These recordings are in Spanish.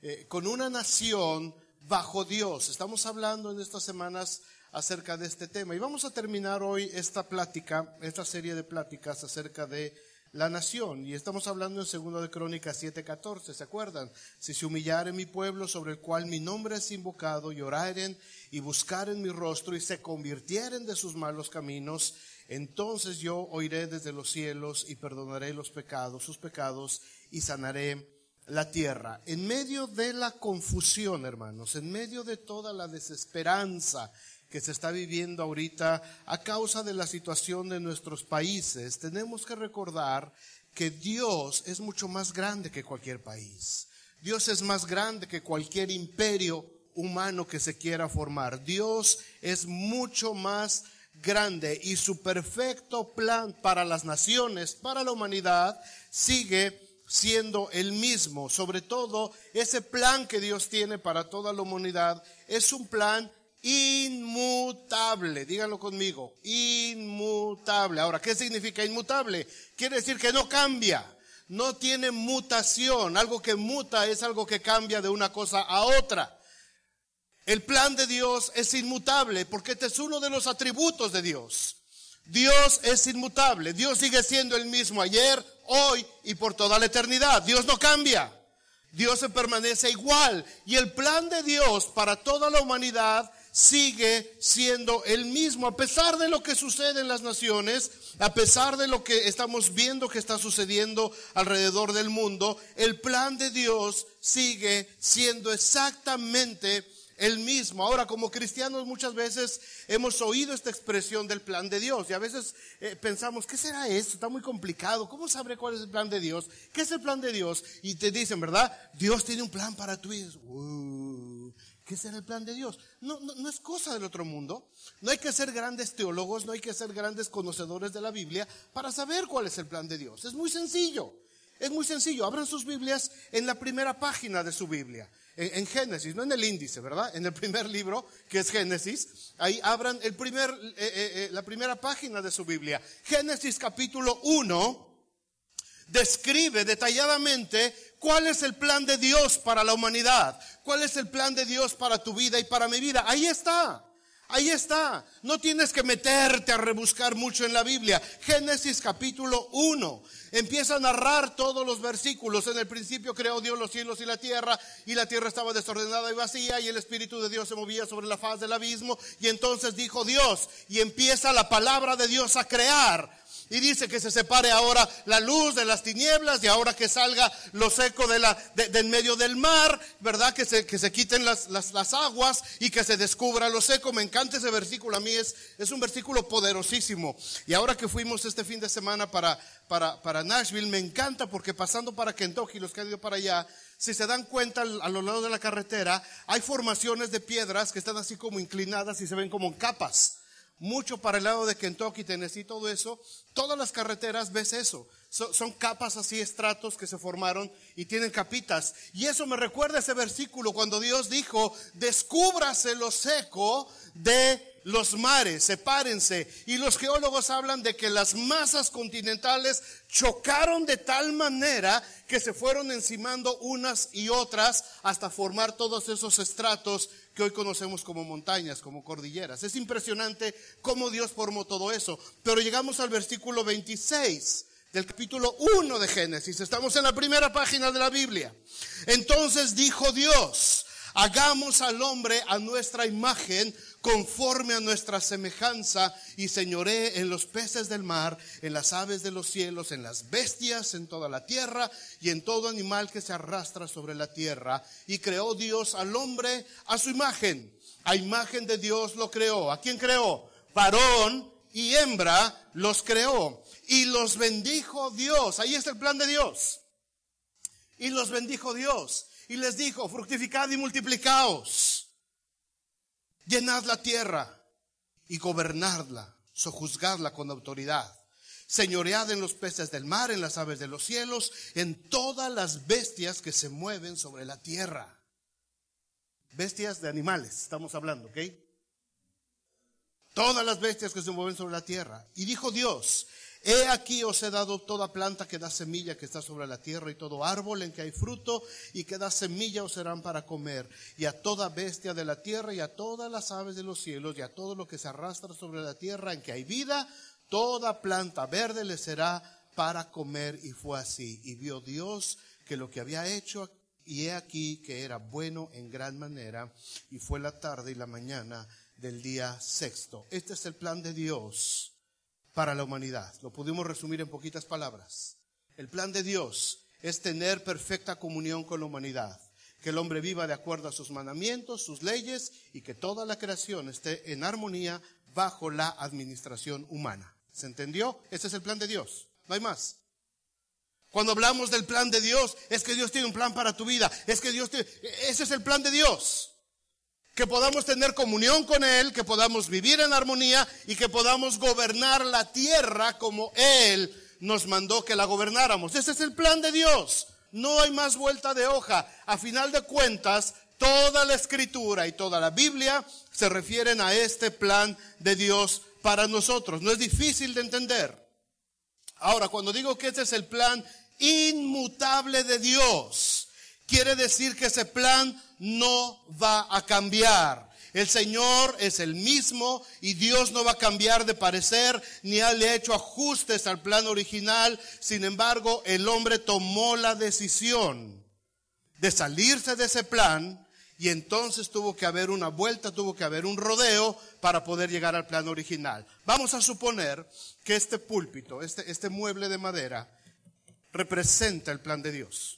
con una nación bajo Dios. Estamos hablando en estas semanas acerca de este tema y vamos a terminar hoy esta serie de pláticas acerca de la nación, y estamos hablando en 2 de Crónicas 7:14, ¿se acuerdan? Si se humillare mi pueblo sobre el cual mi nombre es invocado, y oraren y buscaren mi rostro y se convirtieren de sus malos caminos, entonces yo oiré desde los cielos y perdonaré sus pecados y sanaré la tierra. En medio de la confusión, hermanos, en medio de toda la desesperanza que se está viviendo ahorita a causa de la situación de nuestros países, tenemos que recordar que Dios es mucho más grande que cualquier país. Dios es más grande que cualquier imperio humano que se quiera formar. Dios es mucho más grande y su perfecto plan para las naciones, para la humanidad, sigue siendo el mismo. Sobre todo, ese plan que Dios tiene para toda la humanidad es un plan inmutable. Díganlo conmigo, inmutable. Ahora, ¿qué significa inmutable? Quiere decir que no cambia, no tiene mutación. Algo que muta es algo que cambia de una cosa a otra. El plan de Dios es inmutable porque este es uno de los atributos de Dios. Dios es inmutable. Dios sigue siendo el mismo ayer, hoy y por toda la eternidad. Dios no cambia. Dios se permanece igual. Y el plan de Dios para toda la humanidad sigue siendo el mismo, a pesar de lo que sucede en las naciones, a pesar de lo que estamos viendo que está sucediendo alrededor del mundo. El plan de Dios sigue siendo exactamente el mismo. Ahora, como cristianos muchas veces hemos oído esta expresión del plan de Dios y a veces pensamos, ¿qué será esto? Está muy complicado. ¿Cómo sabré cuál es el plan de Dios? ¿Qué es el plan de Dios? Y te dicen, ¿verdad? Dios tiene un plan para tu vida. ¿Qué será el plan de Dios? No es cosa del otro mundo. No hay que ser grandes teólogos, no hay que ser grandes conocedores de la Biblia para saber cuál es el plan de Dios. Es muy sencillo. Es muy sencillo. Abran sus Biblias en la primera página de su Biblia. En Génesis, no en el índice, ¿verdad? En el primer libro, que es Génesis, ahí abran la primera página de su Biblia. Génesis capítulo 1 describe detalladamente cuál es el plan de Dios para la humanidad, cuál es el plan de Dios para tu vida y para mi vida. Ahí está. Ahí está, no tienes que meterte a rebuscar mucho en la Biblia. Génesis capítulo 1 empieza a narrar todos los versículos. En el principio creó Dios los cielos y la tierra estaba desordenada y vacía, y el Espíritu de Dios se movía sobre la faz del abismo. Y entonces dijo Dios, y empieza la palabra de Dios a crear. Y dice que se separe ahora la luz de las tinieblas, y ahora que salga lo seco de en medio del mar, ¿verdad? Que se quiten las aguas y que se descubra lo seco. Me encanta ese versículo, a mí es un versículo poderosísimo. Y ahora que fuimos este fin de semana para Nashville, me encanta porque pasando para Kentucky, los que han ido para allá, si se dan cuenta, a lo largo de la carretera hay formaciones de piedras que están así como inclinadas y se ven como en capas. Mucho para el lado de Kentucky, Tennessee, todo eso, todas las carreteras ves eso. Son capas así, estratos que se formaron y tienen capitas. Y eso me recuerda ese versículo cuando Dios dijo, descúbrase lo seco de los mares, sepárense. Y los geólogos hablan de que las masas continentales chocaron de tal manera que se fueron encimando unas y otras hasta formar todos esos estratos que hoy conocemos como montañas, como cordilleras. Es impresionante cómo Dios formó todo eso. Pero llegamos al versículo 26 del capítulo 1 de Génesis. Estamos en la primera página de la Biblia. Entonces dijo Dios, hagamos al hombre a nuestra imagen, conforme a nuestra semejanza, y señoree en los peces del mar, en las aves de los cielos, en las bestias, en toda la tierra, y en todo animal que se arrastra sobre la tierra. Y creó Dios al hombre a su imagen. A imagen de Dios lo creó. ¿A quién creó? Varón y hembra los creó. Y los bendijo Dios. Ahí está el plan de Dios. Y los bendijo Dios. Y les dijo, fructificad y multiplicaos. Llenad la tierra y gobernadla, sojuzgadla con autoridad. Señoread en los peces del mar, en las aves de los cielos, en todas las bestias que se mueven sobre la tierra. Bestias de animales, estamos hablando, ¿ok? Todas las bestias que se mueven sobre la tierra. Y dijo Dios, He aquí os he dado toda planta que da semilla que está sobre la tierra, y todo árbol en que hay fruto y que da semilla os serán para comer, y a toda bestia de la tierra y a todas las aves de los cielos y a todo lo que se arrastra sobre la tierra en que hay vida, toda planta verde les será para comer. Y fue así. Y vio Dios que lo que había hecho, y he aquí que era bueno en gran manera, y fue la tarde y la mañana del día sexto. Este es el plan de Dios para la humanidad. Lo pudimos resumir en poquitas palabras. El plan de Dios es tener perfecta comunión con la humanidad, que el hombre viva de acuerdo a sus mandamientos, sus leyes, y que toda la creación esté en armonía bajo la administración humana. ¿Se entendió? Ese es el plan de Dios. No hay más. Cuando hablamos del plan de Dios, es que Dios tiene un plan para tu vida. Ese es el plan de Dios. Que podamos tener comunión con Él, que podamos vivir en armonía y que podamos gobernar la tierra como Él nos mandó que la gobernáramos. Ese es el plan de Dios. No hay más vuelta de hoja. A final de cuentas, toda la Escritura y toda la Biblia se refieren a este plan de Dios para nosotros. No es difícil de entender. Ahora, cuando digo que este es el plan inmutable de Dios, quiere decir que ese plan no va a cambiar. El Señor es el mismo y Dios no va a cambiar de parecer, ni le ha hecho ajustes al plan original. Sin embargo, el hombre tomó la decisión de salirse de ese plan, y entonces tuvo que haber una vuelta, tuvo que haber un rodeo para poder llegar al plan original. Vamos a suponer que este púlpito, este mueble de madera, representa el plan de Dios.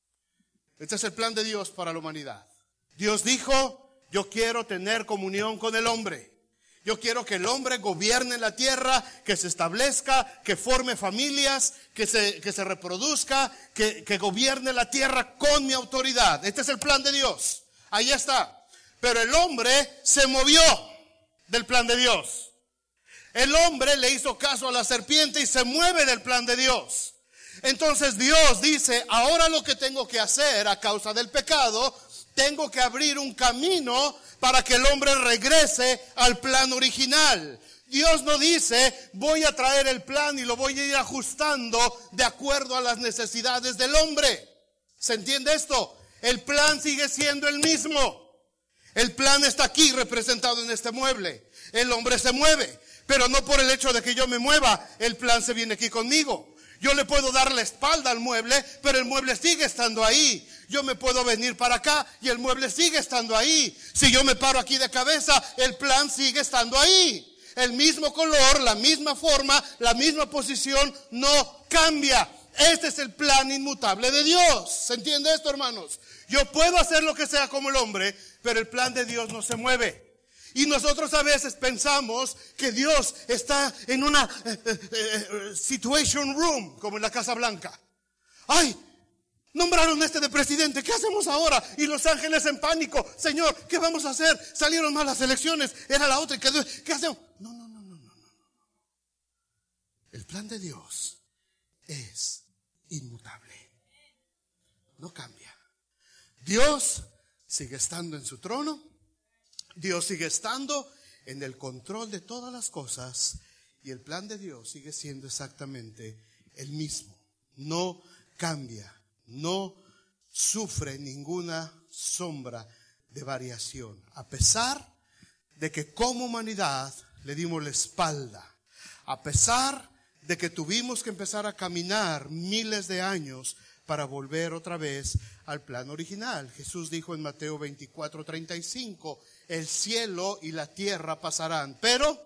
Este es el plan de Dios para la humanidad. Dios dijo: yo quiero tener comunión con el hombre. Yo quiero que el hombre gobierne la tierra, que se establezca, que forme familias, que se reproduzca, que gobierne la tierra con mi autoridad. Este es el plan de Dios. Ahí está. Pero el hombre se movió del plan de Dios. El hombre le hizo caso a la serpiente y se mueve del plan de Dios. Entonces Dios dice: ahora lo que tengo que hacer a causa del pecado, tengo que abrir un camino para que el hombre regrese al plan original. Dios no dice: voy a traer el plan y lo voy a ir ajustando de acuerdo a las necesidades del hombre. ¿Se entiende esto? El plan sigue siendo el mismo. El plan está aquí representado en este mueble. El hombre se mueve, pero no por el hecho de que yo me mueva, el plan se viene aquí conmigo. Yo le puedo dar la espalda al mueble, pero el mueble sigue estando ahí. Yo me puedo venir para acá y el mueble sigue estando ahí. Si yo me paro aquí de cabeza, el plan sigue estando ahí. El mismo color, la misma forma, la misma posición no cambia. Este es el plan inmutable de Dios. ¿Se entiende esto, hermanos? Yo puedo hacer lo que sea como el hombre, pero el plan de Dios no se mueve. Y nosotros a veces pensamos que Dios está en una situation room, como en la Casa Blanca. ¡Ay! Nombraron a este de presidente, ¿qué hacemos ahora? Y Los Ángeles en pánico: Señor, ¿qué vamos a hacer? Salieron mal las elecciones, era la otra, ¿qué hacemos? No. El plan de Dios es inmutable. No cambia. Dios sigue estando en su trono. Dios sigue estando en el control de todas las cosas, y el plan de Dios sigue siendo exactamente el mismo. No cambia, no sufre ninguna sombra de variación, a pesar de que como humanidad le dimos la espalda, a pesar de que tuvimos que empezar a caminar miles de años para volver otra vez al plan original. Jesús dijo en Mateo 24:35: el cielo y la tierra pasarán, pero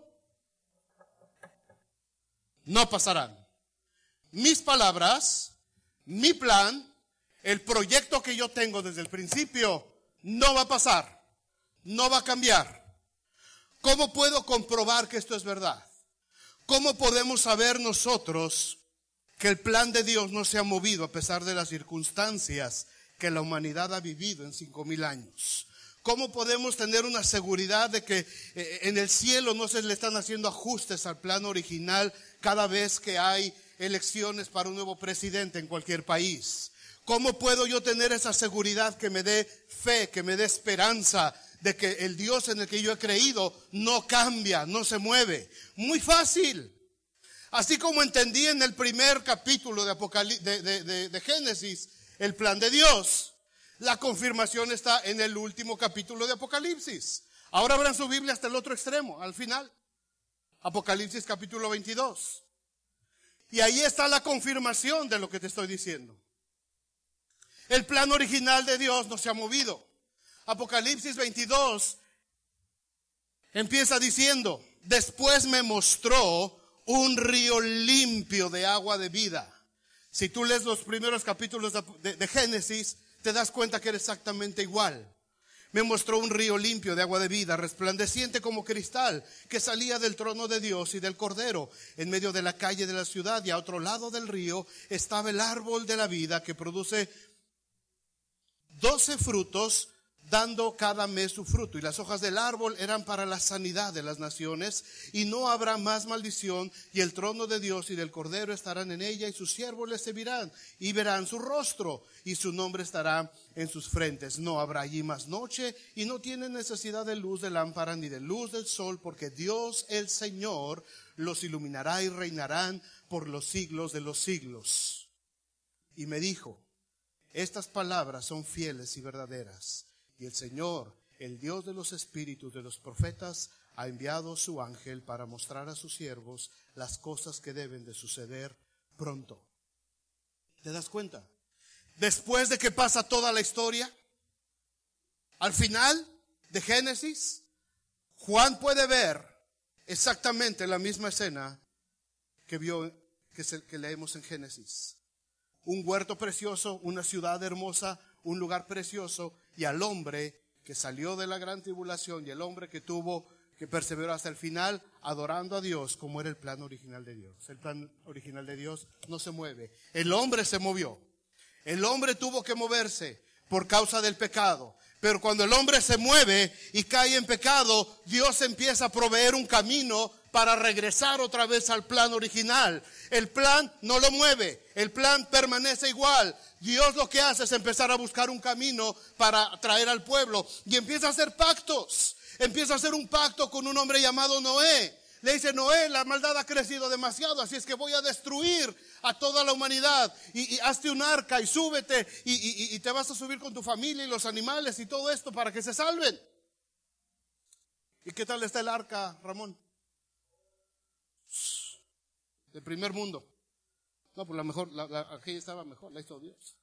no pasarán. Mis palabras, mi plan, el proyecto que yo tengo desde el principio, no va a pasar, no va a cambiar. ¿Cómo puedo comprobar que esto es verdad? ¿Cómo podemos saber nosotros que el plan de Dios no se ha movido a pesar de las circunstancias que la humanidad ha vivido en 5,000 años? ¿Cómo podemos tener una seguridad de que en el cielo no se le están haciendo ajustes al plan original cada vez que hay elecciones para un nuevo presidente en cualquier país? ¿Cómo puedo yo tener esa seguridad que me dé fe, que me dé esperanza de que el Dios en el que yo he creído no cambia, no se mueve? Muy fácil. Así como entendí en el primer capítulo de Génesis el plan de Dios, la confirmación está en el último capítulo de Apocalipsis. Ahora abran su Biblia hasta el otro extremo, al final. Apocalipsis capítulo 22. Y ahí está la confirmación de lo que te estoy diciendo. El plan original de Dios no se ha movido. Apocalipsis 22 empieza diciendo: después me mostró un río limpio de agua de vida. Si tú lees los primeros capítulos de Génesis, te das cuenta que era exactamente igual. Me mostró un río limpio de agua de vida, resplandeciente como cristal, que salía del trono de Dios y del Cordero. En medio de la calle de la ciudad y a otro lado del río estaba el árbol de la vida, que produce 12 frutos, dando cada mes su fruto. Y las hojas del árbol eran para la sanidad de las naciones. Y no habrá más maldición. Y el trono de Dios y del Cordero estarán en ella. Y sus siervos les servirán. Y verán su rostro. Y su nombre estará en sus frentes. No habrá allí más noche. Y no tienen necesidad de luz de lámpara ni de luz del sol. Porque Dios el Señor los iluminará y reinarán por los siglos de los siglos. Y me dijo: estas palabras son fieles y verdaderas. Y el Señor, el Dios de los espíritus de los profetas, ha enviado su ángel para mostrar a sus siervos las cosas que deben de suceder pronto. ¿Te das cuenta? Después de que pasa toda la historia, al final de Génesis, Juan puede ver exactamente la misma escena que leemos en Génesis. Un huerto precioso, una ciudad hermosa, un lugar precioso, y al hombre que salió de la gran tribulación y el hombre que perseveró hasta el final, adorando a Dios como era el plan original de Dios. El plan original de Dios no se mueve. El hombre se movió. El hombre tuvo que moverse por causa del pecado. Pero cuando el hombre se mueve y cae en pecado, Dios empieza a proveer un camino para regresar otra vez al plan original. El plan no lo mueve, el plan permanece igual. Dios lo que hace es empezar a buscar un camino para traer al pueblo y empieza a hacer pactos. Empieza a hacer un pacto con un hombre llamado Noé. Le dice: Noé, la maldad ha crecido demasiado, así es que voy a destruir a toda la humanidad. Y hazte un arca y súbete y te vas a subir con tu familia y los animales y todo esto para que se salven. ¿Y qué tal está el arca, Ramón? Del primer mundo. No, pues aquella estaba mejor, la hizo Dios.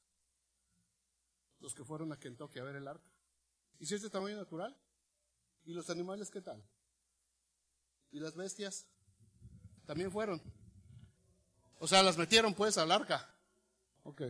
Los que fueron a Kentucky a ver el arca. ¿Y si es de tamaño natural? ¿Y los animales qué tal? ¿Y las bestias? También fueron. O sea, las metieron pues al arca. Ok.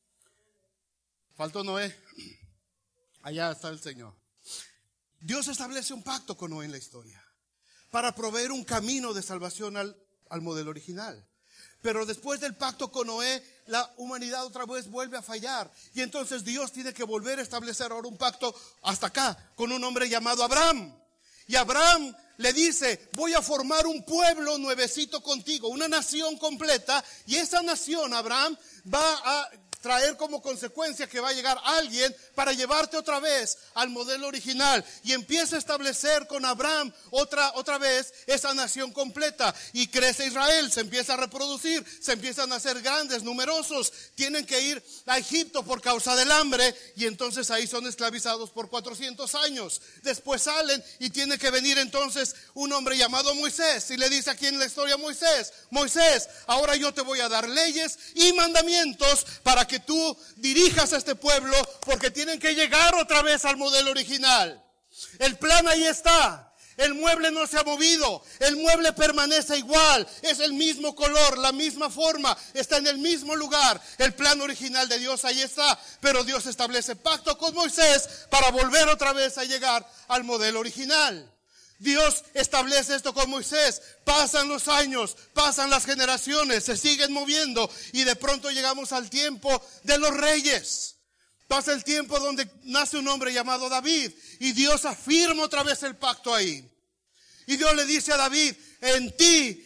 Faltó Noé. Allá está el Señor. Dios establece un pacto con Noé en la historia para proveer un camino de salvación al modelo original. Pero después del pacto con Noé, la humanidad otra vez vuelve a fallar. Y entonces Dios tiene que volver a establecer ahora un pacto hasta acá con un hombre llamado Abraham. Y Abraham le dice: voy a formar un pueblo nuevecito contigo, una nación completa. Y esa nación, Abraham, va a traer como consecuencia que va a llegar alguien para llevarte otra vez al modelo original. Y empieza a establecer con Abraham otra vez esa nación completa. Y crece Israel, se empieza a reproducir, se empiezan a hacer grandes, numerosos. Tienen que ir a Egipto por causa del hambre y entonces ahí son esclavizados por 400 años. Después salen y tiene que venir entonces un hombre llamado Moisés y le dice aquí en la historia a Moisés: Moisés, ahora yo te voy a dar leyes y mandamientos para que tú dirijas a este pueblo, porque tienen que llegar otra vez al modelo original. El plan ahí está. El mueble no se ha movido, el mueble permanece igual, es el mismo color, la misma forma, está en el mismo lugar. El plan original de Dios ahí está, pero Dios establece pacto con Moisés para volver otra vez a llegar al modelo original. Dios establece esto con Moisés, pasan los años, pasan las generaciones, se siguen moviendo y de pronto llegamos al tiempo de los reyes. Pasa el tiempo donde nace un hombre llamado David y Dios afirma otra vez el pacto ahí. Y Dios le dice a David: en ti,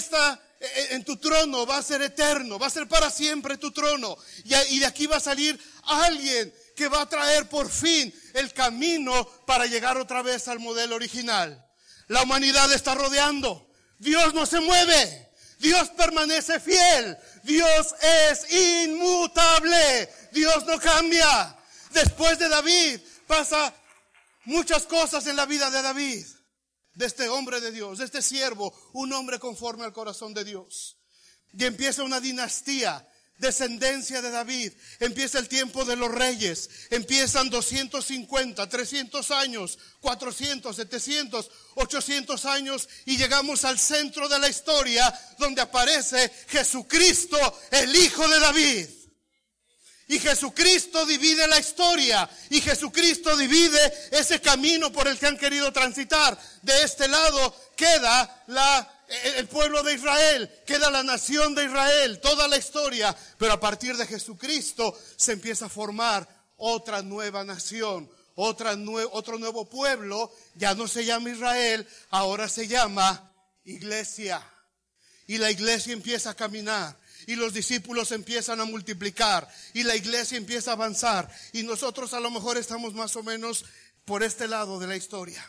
en tu trono va a ser eterno, va a ser para siempre tu trono. Y de aquí va a salir alguien que va a traer por fin el camino para llegar otra vez al modelo original. La humanidad está rodeando. Dios no se mueve. Dios permanece fiel. Dios es inmutable. Dios no cambia. Después de David pasa muchas cosas en la vida de David, de este hombre de Dios, de este siervo, un hombre conforme al corazón de Dios. Y empieza una dinastía, descendencia de David. Empieza el tiempo de los reyes. Empiezan 250, 300 años, 400, 700, 800 años y llegamos al centro de la historia donde aparece Jesucristo, el Hijo de David. Y Jesucristo divide la historia. Y Jesucristo divide ese camino por el que han querido transitar. De este lado queda el pueblo de Israel, queda la nación de Israel, toda la historia. Pero a partir de Jesucristo se empieza a formar otra nueva nación, otro nuevo pueblo. Ya no se llama Israel, ahora se llama iglesia. Y la iglesia empieza a caminar. Y los discípulos empiezan a multiplicar. Y la iglesia empieza a avanzar. Y nosotros a lo mejor estamos más o menos por este lado de la historia.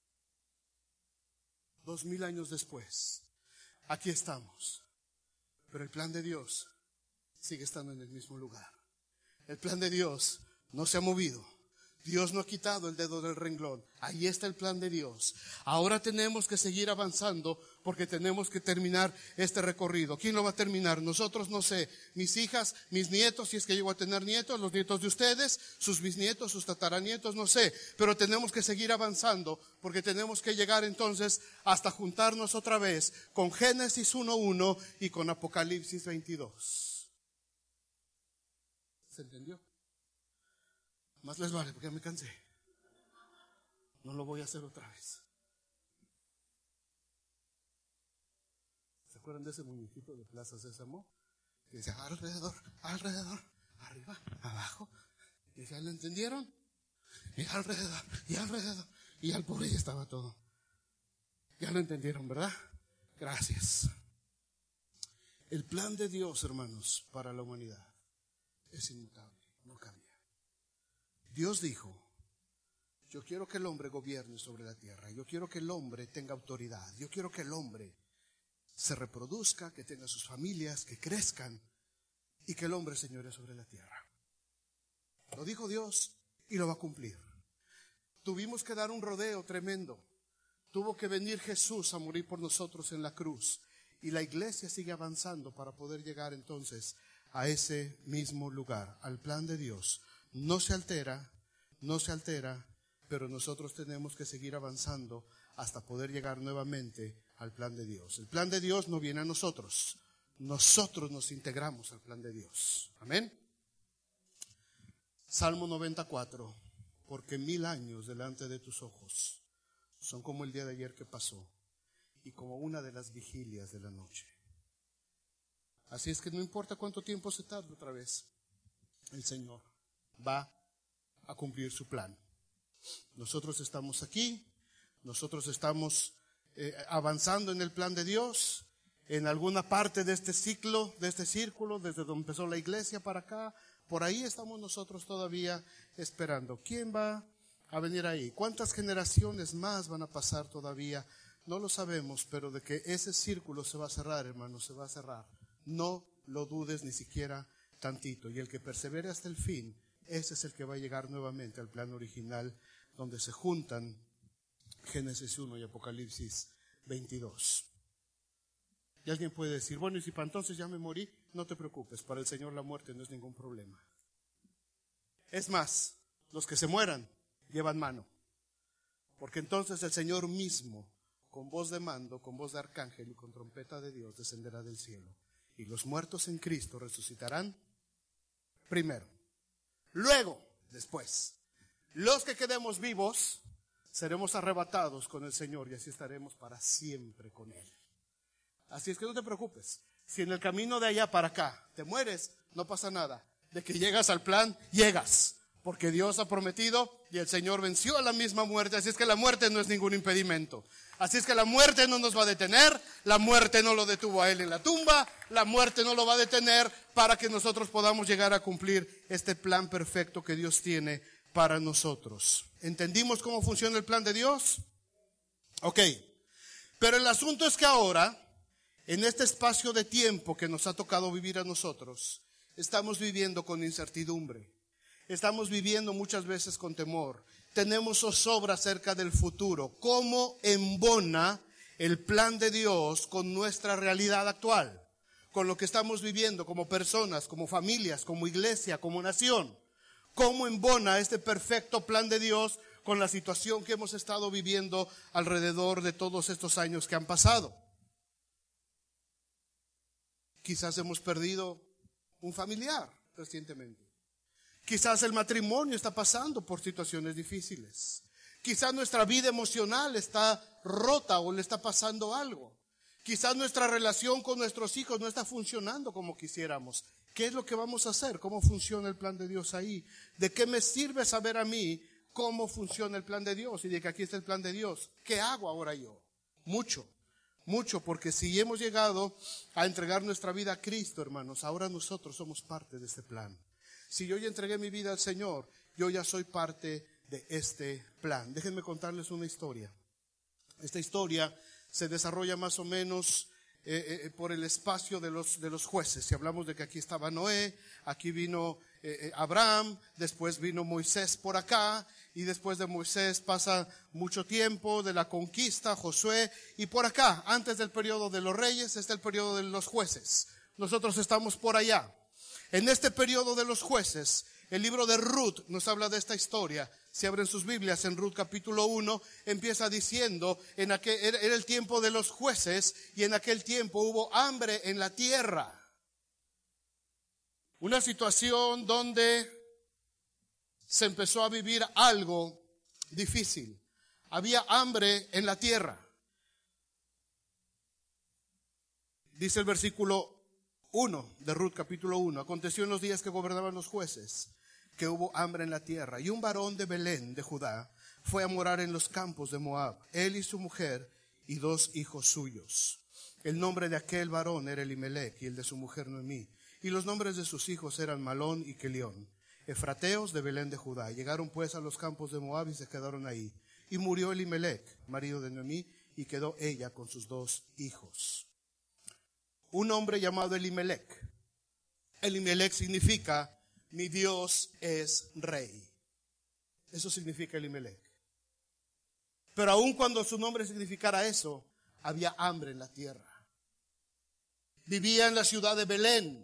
2000 años después, aquí estamos. Pero el plan de Dios sigue estando en el mismo lugar. El plan de Dios no se ha movido. Dios no ha quitado el dedo del renglón. Ahí está el plan de Dios. Ahora tenemos que seguir avanzando porque tenemos que terminar este recorrido. ¿Quién lo va a terminar? Nosotros, no sé. Mis hijas, mis nietos, si es que llego a tener nietos, los nietos de ustedes, sus bisnietos, sus tataranietos, no sé. Pero tenemos que seguir avanzando porque tenemos que llegar entonces hasta juntarnos otra vez con Génesis 1:1 y con Apocalipsis 22. ¿Se entendió? Más les vale porque ya me cansé. No lo voy a hacer otra vez. ¿Se acuerdan de ese muñequito de Plaza Sésamo? Que decía alrededor, alrededor, arriba, abajo. Y ya lo entendieron. Y alrededor, y alrededor. Y al pobre ya estaba todo. Ya lo entendieron, ¿verdad? Gracias. El plan de Dios, hermanos, para la humanidad es inmutable, no cambia. Dios dijo, yo quiero que el hombre gobierne sobre la tierra, yo quiero que el hombre tenga autoridad, yo quiero que el hombre se reproduzca, que tenga sus familias, que crezcan y que el hombre señoree sobre la tierra. Lo dijo Dios y lo va a cumplir. Tuvimos que dar un rodeo tremendo. Tuvo que venir Jesús a morir por nosotros en la cruz y la iglesia sigue avanzando para poder llegar entonces a ese mismo lugar, al plan de Dios. No se altera, pero nosotros tenemos que seguir avanzando hasta poder llegar nuevamente al plan de Dios. El plan de Dios no viene a nosotros nos integramos al plan de Dios. Amén. Salmo 94, porque 1000 años delante de tus ojos son como el día de ayer que pasó y como una de las vigilias de la noche. Así es que no importa cuánto tiempo se tarde otra vez, el Señor va a cumplir su plan. Nosotros estamos aquí, nosotros estamos avanzando en el plan de Dios, en alguna parte de este ciclo, de este círculo, desde donde empezó la iglesia para acá, por ahí estamos nosotros todavía esperando. ¿Quién va a venir ahí? ¿Cuántas generaciones más van a pasar todavía? No lo sabemos, pero de que ese círculo se va a cerrar, hermanos, se va a cerrar. No lo dudes ni siquiera tantito. Y el que persevere hasta el fin, ese es el que va a llegar nuevamente al plan original, donde se juntan Génesis 1 y Apocalipsis 22. Y alguien puede decir, bueno, y si para entonces ya me morí, no te preocupes, para el Señor la muerte no es ningún problema. Es más, los que se mueran llevan mano, porque entonces el Señor mismo, con voz de mando, con voz de arcángel y con trompeta de Dios, descenderá del cielo. Y los muertos en Cristo resucitarán primero. Luego, después, los que quedemos vivos seremos arrebatados con el Señor y así estaremos para siempre con Él. Así es que no te preocupes. Si en el camino de allá para acá te mueres, no pasa nada. De que llegas al plan, llegas. Porque Dios ha prometido y el Señor venció a la misma muerte. Así es que la muerte no es ningún impedimento. Así es que la muerte no nos va a detener. La muerte no lo detuvo a Él en la tumba. La muerte no lo va a detener para que nosotros podamos llegar a cumplir este plan perfecto que Dios tiene para nosotros. ¿Entendimos cómo funciona el plan de Dios? Ok. Pero el asunto es que ahora En este espacio de tiempo que nos ha tocado vivir a nosotros, estamos viviendo con incertidumbre. Estamos viviendo muchas veces con temor. Tenemos zozobra acerca del futuro. ¿Cómo embona el plan de Dios con nuestra realidad actual? Con lo que estamos viviendo como personas, como familias, como iglesia, como nación. ¿Cómo embona este perfecto plan de Dios con la situación que hemos estado viviendo alrededor de todos estos años que han pasado? Quizás hemos perdido un familiar recientemente. Quizás el matrimonio está pasando por situaciones difíciles. Quizás nuestra vida emocional está rota o le está pasando algo. Quizás nuestra relación con nuestros hijos no está funcionando como quisiéramos. ¿Qué es lo que vamos a hacer? ¿Cómo funciona el plan de Dios ahí? ¿De qué me sirve saber a mí cómo funciona el plan de Dios? Y de que aquí está el plan de Dios. ¿Qué hago ahora yo? Mucho, porque si hemos llegado a entregar nuestra vida a Cristo, hermanos, ahora nosotros somos parte de este plan. Si yo ya entregué mi vida al Señor, yo ya soy parte de este plan. Déjenme contarles una historia. Esta historia se desarrolla más o menos por el espacio de los jueces. Si hablamos de que aquí estaba Noé, aquí vino Abraham, después vino Moisés por acá, y después de Moisés pasa mucho tiempo de la conquista, Josué, y por acá, antes del periodo de los reyes, está el periodo de los jueces. Nosotros estamos por allá. En este periodo de los jueces, el libro de Ruth nos habla de esta historia. Si abren sus Biblias en Ruth capítulo 1, empieza diciendo, era el tiempo de los jueces y en aquel tiempo hubo hambre en la tierra. Una situación donde se empezó a vivir algo difícil. Había hambre en la tierra. Dice el versículo 1 de Ruth capítulo 1. Aconteció en los días que gobernaban los jueces que hubo hambre en la tierra, y un varón de Belén de Judá fue a morar en los campos de Moab, él y su mujer y 2 hijos suyos. El nombre de aquel varón era Elimelec y el de su mujer Noemí, y los nombres de sus hijos eran Malón y Kelión, efrateos de Belén de Judá. Llegaron pues a los campos de Moab y se quedaron ahí. Y murió Elimelec, marido de Noemí, y quedó ella con sus 2 hijos. Un hombre llamado Elimelec. Elimelec significa mi Dios es rey. Eso significa Elimelec. Pero aun cuando su nombre significara eso, había hambre en la tierra. Vivía en la ciudad de Belén.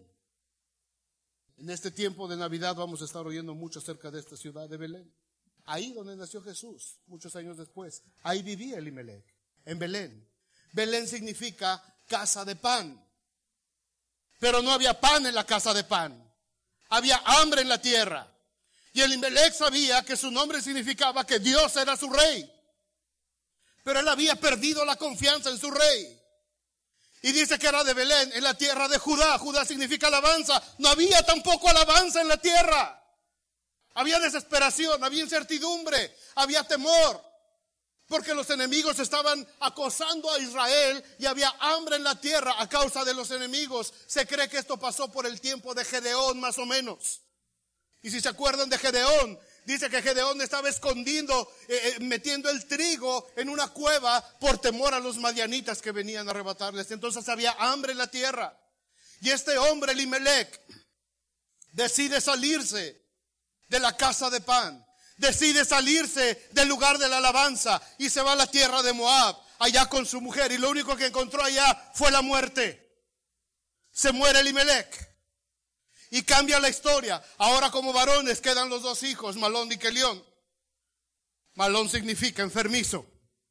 En este tiempo de Navidad vamos a estar oyendo mucho acerca de esta ciudad de Belén. Ahí donde nació Jesús, muchos años después. Ahí vivía Elimelec, en Belén. Belén significa casa de pan. Pero no había pan en la casa de pan. Había hambre en la tierra. Y Elimelec sabía que su nombre significaba que Dios era su rey. Pero él había perdido la confianza en su rey. Y dice que era de Belén, en la tierra de Judá. Judá significa alabanza. No había tampoco alabanza en la tierra. Había desesperación, había incertidumbre, había temor. Porque los enemigos estaban acosando a Israel y había hambre en la tierra a causa de los enemigos. Se cree que esto pasó por el tiempo de Gedeón más o menos. Y si se acuerdan de Gedeón, dice que Gedeón estaba escondiendo, metiendo el trigo en una cueva por temor a los madianitas que venían a arrebatarles. Entonces había hambre en la tierra. Y este hombre, Elimelec, decide salirse de la casa de pan. Decide salirse del lugar de la alabanza y se va a la tierra de Moab, allá con su mujer. Y lo único que encontró allá fue la muerte. Se muere Elimelec. Y cambia la historia. Ahora como varones quedan los 2 hijos, Malón y Kelión. Malón significa enfermizo.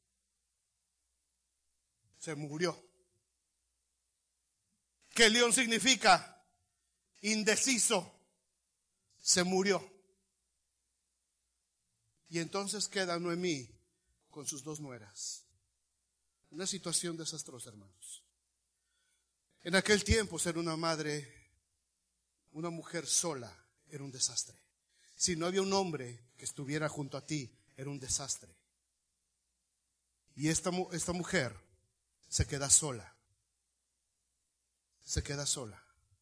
Se murió. Kelión significa indeciso. Se murió. Y entonces queda Noemí con sus 2 nueras. Una situación desastrosa, hermanos. En aquel tiempo ser una madre, una mujer sola, era un desastre. Si no había un hombre que estuviera junto a ti, era un desastre. Y esta mujer se queda sola. Se queda sola.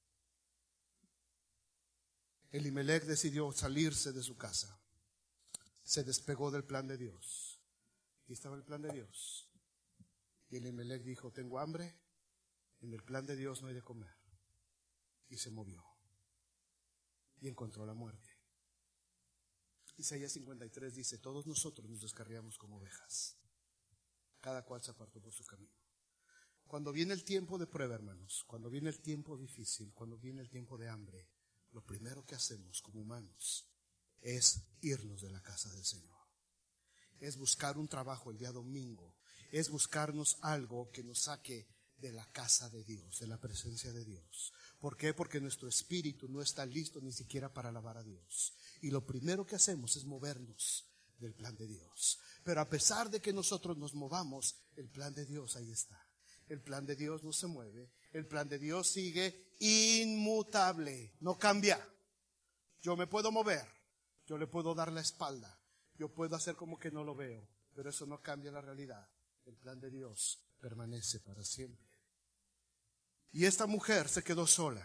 Elimelec decidió salirse de su casa. Se despegó del plan de Dios. Aquí estaba el plan de Dios. Y Elimelec dijo, tengo hambre En el plan de Dios no hay de comer. Y se movió. Y encontró la muerte. Isaías 53 dice, todos nosotros nos descarriamos como ovejas. Cada cual se apartó por su camino. Cuando viene el tiempo de prueba, hermanos, cuando viene el tiempo difícil, cuando viene el tiempo de hambre, lo primero que hacemos como humanos es irnos de la casa del Señor. Es buscar un trabajo el día domingo. Es buscarnos algo que nos saque de la casa de Dios, de la presencia de Dios. ¿Por qué? Porque nuestro espíritu no está listo ni siquiera para alabar a Dios. Y lo primero que hacemos es movernos del plan de Dios. Pero a pesar de que nosotros nos movamos, el plan de Dios ahí está. El plan de Dios no se mueve. El plan de Dios sigue inmutable. No cambia. Yo me puedo mover. Yo le puedo dar la espalda. Yo puedo hacer como que no lo veo. Pero eso no cambia la realidad. El plan de Dios permanece para siempre. Y esta mujer se quedó sola.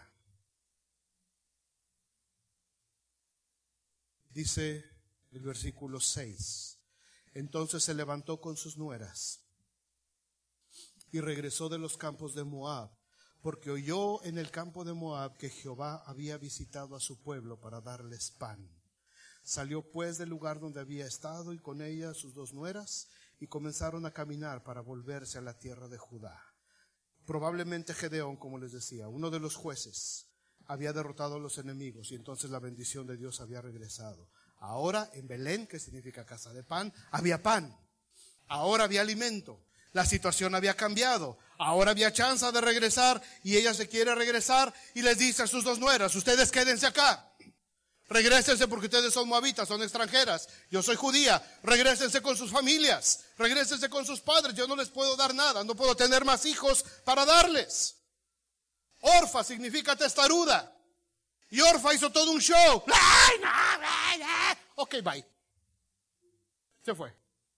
Dice el versículo 6. Entonces se levantó con sus nueras y regresó de los campos de Moab, porque oyó en el campo de Moab que Jehová había visitado a su pueblo para darles pan. Salió pues del lugar donde había estado y con ella sus dos nueras y comenzaron a caminar para volverse a la tierra de Judá. Probablemente Gedeón, como les decía, uno de los jueces, había derrotado a los enemigos y entonces la bendición de Dios había regresado. Ahora en Belén, que significa casa de pan, había pan. Ahora había alimento. La situación había cambiado. Ahora había chance de regresar y ella se quiere regresar y les dice a sus dos nueras, ustedes quédense acá. Regrésense porque ustedes son moabitas, son extranjeras. Yo soy judía. Regrésense con sus familias. Regrésense con sus padres. Yo no les puedo dar nada. No puedo tener más hijos para darles. Orfa significa testaruda. Y Orfa hizo todo un show. Ok, bye. Se fue.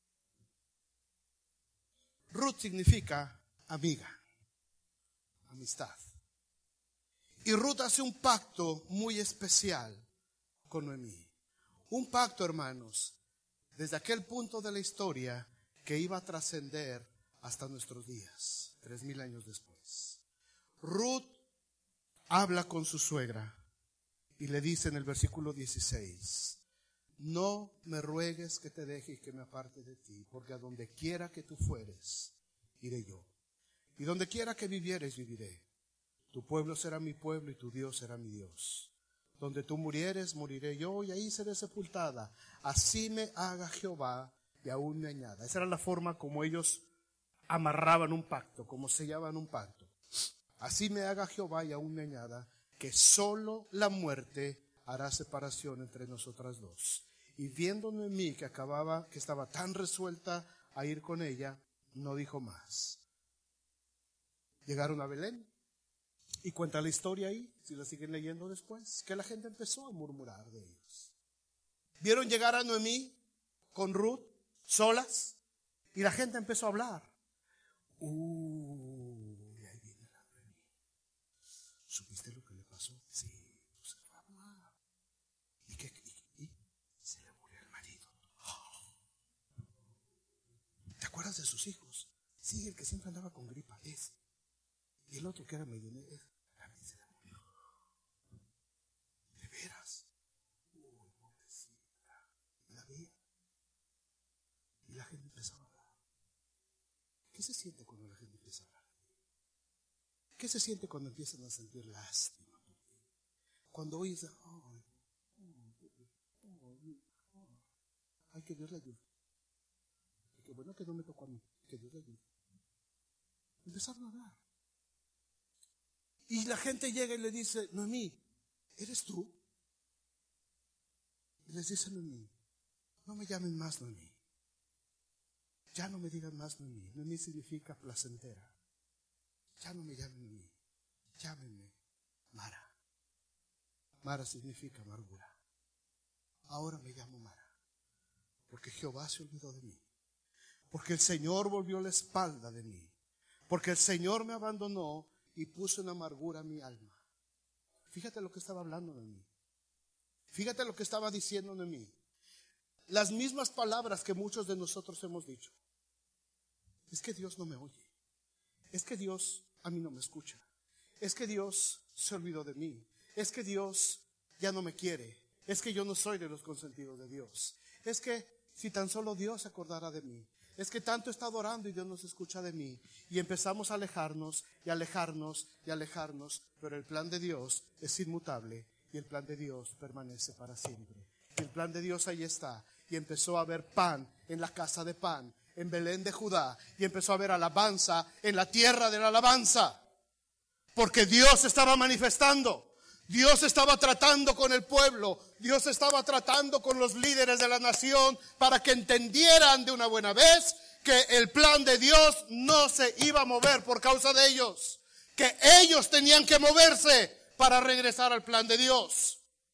Ruth significa amiga. Amistad. Y Ruth hace un pacto muy especial con Noemí. Un pacto, hermanos, desde aquel punto de la historia que iba a trascender hasta nuestros días, 3000 años después. Ruth habla con su suegra y le dice en el versículo 16, no me ruegues que te deje y que me aparte de ti, porque a donde quiera que tú fueres, iré yo. Y donde quiera que vivieres, viviré. Tu pueblo será mi pueblo y tu Dios será mi Dios. Donde tú murieres, moriré yo y ahí seré sepultada. Así me haga Jehová y aún me añada. Esa era la forma como ellos amarraban un pacto, como sellaban un pacto. Así me haga Jehová y aún me añada, que solo la muerte hará separación entre nosotras dos. Y viendo Noemí que estaba tan resuelta a ir con ella, no dijo más. Llegaron a Belén. Y cuenta la historia ahí, si la siguen leyendo después, que la gente empezó a murmurar de ellos. Vieron llegar a Noemí con Ruth, solas, y la gente empezó a hablar. Ahí viene la Noemí. ¿Supiste lo que le pasó? Sí, pues se fue a Moab. ¿Y qué? ¿Y? Se le murió el marido. ¿Te acuerdas de sus hijos? Sí, el que siempre andaba con gripa, ese. Y el otro que era medio negro, también se le murió. ¿De veras? Pobrecita. Y la veía. Y la gente empezaba a hablar. ¿Qué se siente cuando la gente empieza a hablar? ¿Qué se siente cuando empiezan a sentir lástima? Cuando oyes, ay, que Dios le ayude. Y qué bueno que no me tocó a mí, que Dios le ayude. Empezaron a hablar. Y la gente llega y le dice, Noemí, ¿eres tú? Y les dice Noemí, no me llamen más Noemí. Ya no me digan más Noemí. Noemí significa placentera. Ya no me llamen Noemí. Llámenme Mara. Mara significa amargura. Ahora me llamo Mara. Porque Jehová se olvidó de mí. Porque el Señor volvió la espalda de mí. Porque el Señor me abandonó y puso en amargura mi alma. Fíjate lo que estaba hablando de mí. Fíjate lo que estaba diciendo de mí. Las mismas palabras que muchos de nosotros hemos dicho. Es que Dios no me oye. Es que Dios a mí no me escucha. Es que Dios se olvidó de mí. Es que Dios ya no me quiere. Es que yo no soy de los consentidos de Dios. Es que si tan solo Dios se acordara de mí. Es que tanto he estado orando y Dios no se escucha de mí. Y empezamos a alejarnos y alejarnos y alejarnos. Pero el plan de Dios es inmutable y el plan de Dios permanece para siempre. Y el plan de Dios ahí está. Y empezó a haber pan en la casa de pan, en Belén de Judá. Y empezó a haber alabanza en la tierra de la alabanza. Porque Dios estaba manifestando. Dios estaba tratando con el pueblo. Dios estaba tratando con los líderes de la nación para que entendieran de una buena vez que el plan de Dios no se iba a mover por causa de ellos. Que ellos tenían que moverse para regresar al plan de Dios.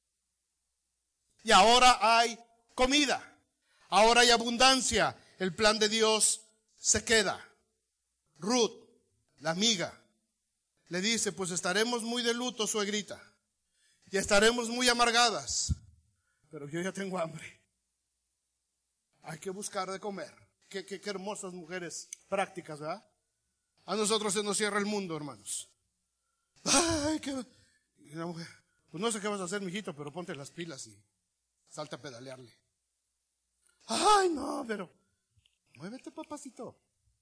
Y ahora hay comida. Ahora hay abundancia. El plan de Dios se queda. Ruth, la amiga, le dice, pues estaremos muy de luto, suegrita. Y estaremos muy amargadas. Pero yo ya tengo hambre. Hay que buscar de comer. Qué hermosas mujeres prácticas, ¿verdad? A nosotros se nos cierra el mundo, hermanos. Ay, y la mujer, pues no sé qué vas a hacer, mijito, pero ponte las pilas y salta a pedalearle. Ay, no, pero muévete, papacito.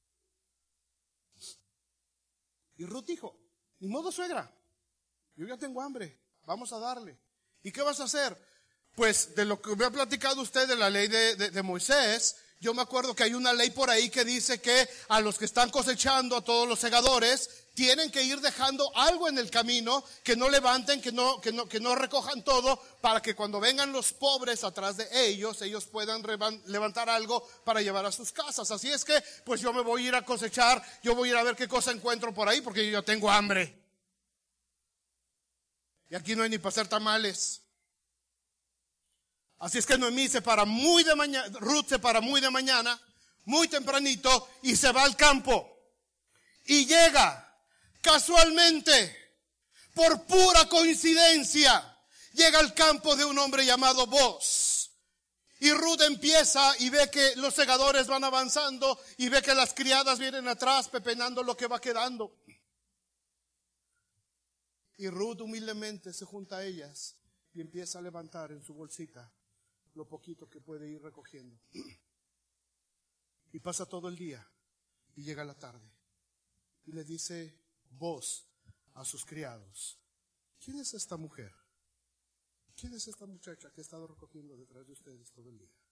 Y Ruth dijo, ni modo, suegra, yo ya tengo hambre. Vamos a darle. ¿Y qué vas a hacer? Pues de lo que me ha platicado usted de la ley de Moisés, yo me acuerdo que hay una ley por ahí que dice que a los que están cosechando, a todos los segadores, tienen que ir dejando algo en el camino, que no levanten, que no recojan todo, para que cuando vengan los pobres atrás de ellos puedan levantar algo para llevar a sus casas. Así es que, pues yo me voy a ir a cosechar, yo voy a ir a ver qué cosa encuentro por ahí, porque yo ya tengo hambre. Y aquí no hay ni para hacer tamales. Así es que Noemí se para muy de mañana, Ruth se para muy de mañana, muy tempranito, y se va al campo. Y llega, casualmente, por pura coincidencia, llega al campo de un hombre llamado Boaz. Y Ruth empieza y ve que los segadores van avanzando y ve que las criadas vienen atrás pepenando lo que va quedando. Y Ruth humildemente se junta a ellas y empieza a levantar en su bolsita lo poquito que puede ir recogiendo. Y pasa todo el día y llega la tarde. Y le dice Boaz a sus criados, ¿quién es esta mujer? ¿Quién es esta muchacha que ha estado recogiendo detrás de ustedes todo el día?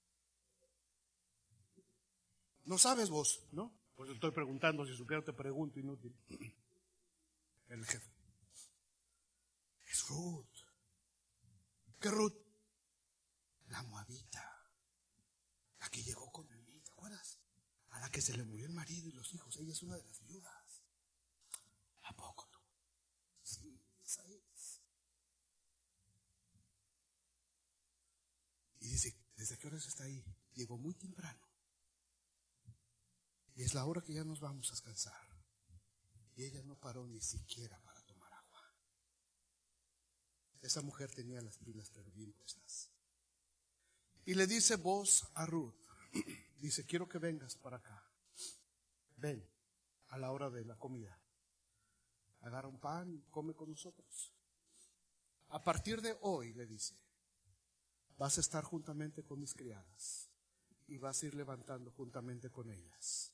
¿No sabes vos? ¿No? Pues estoy preguntando, si supiera te pregunto, inútil. El jefe. Es Ruth. ¿Qué Ruth? La moabita. La que llegó con Noemí, ¿te acuerdas? A la que se le murió el marido y los hijos. Ella es una de las viudas. ¿A poco tú? Sí, esa es. Y dice, ¿desde qué horas está ahí? Llegó muy temprano. Y es la hora que ya nos vamos a descansar. Y ella no paró ni siquiera para tomar agua. Esa mujer tenía las pilas pero bien puestas. Y le dice Boaz a Ruth, dice, quiero que vengas para acá. Ven a la hora de la comida. Agarra un pan y come con nosotros. A partir de hoy, le dice, vas a estar juntamente con mis criadas y vas a ir levantando juntamente con ellas.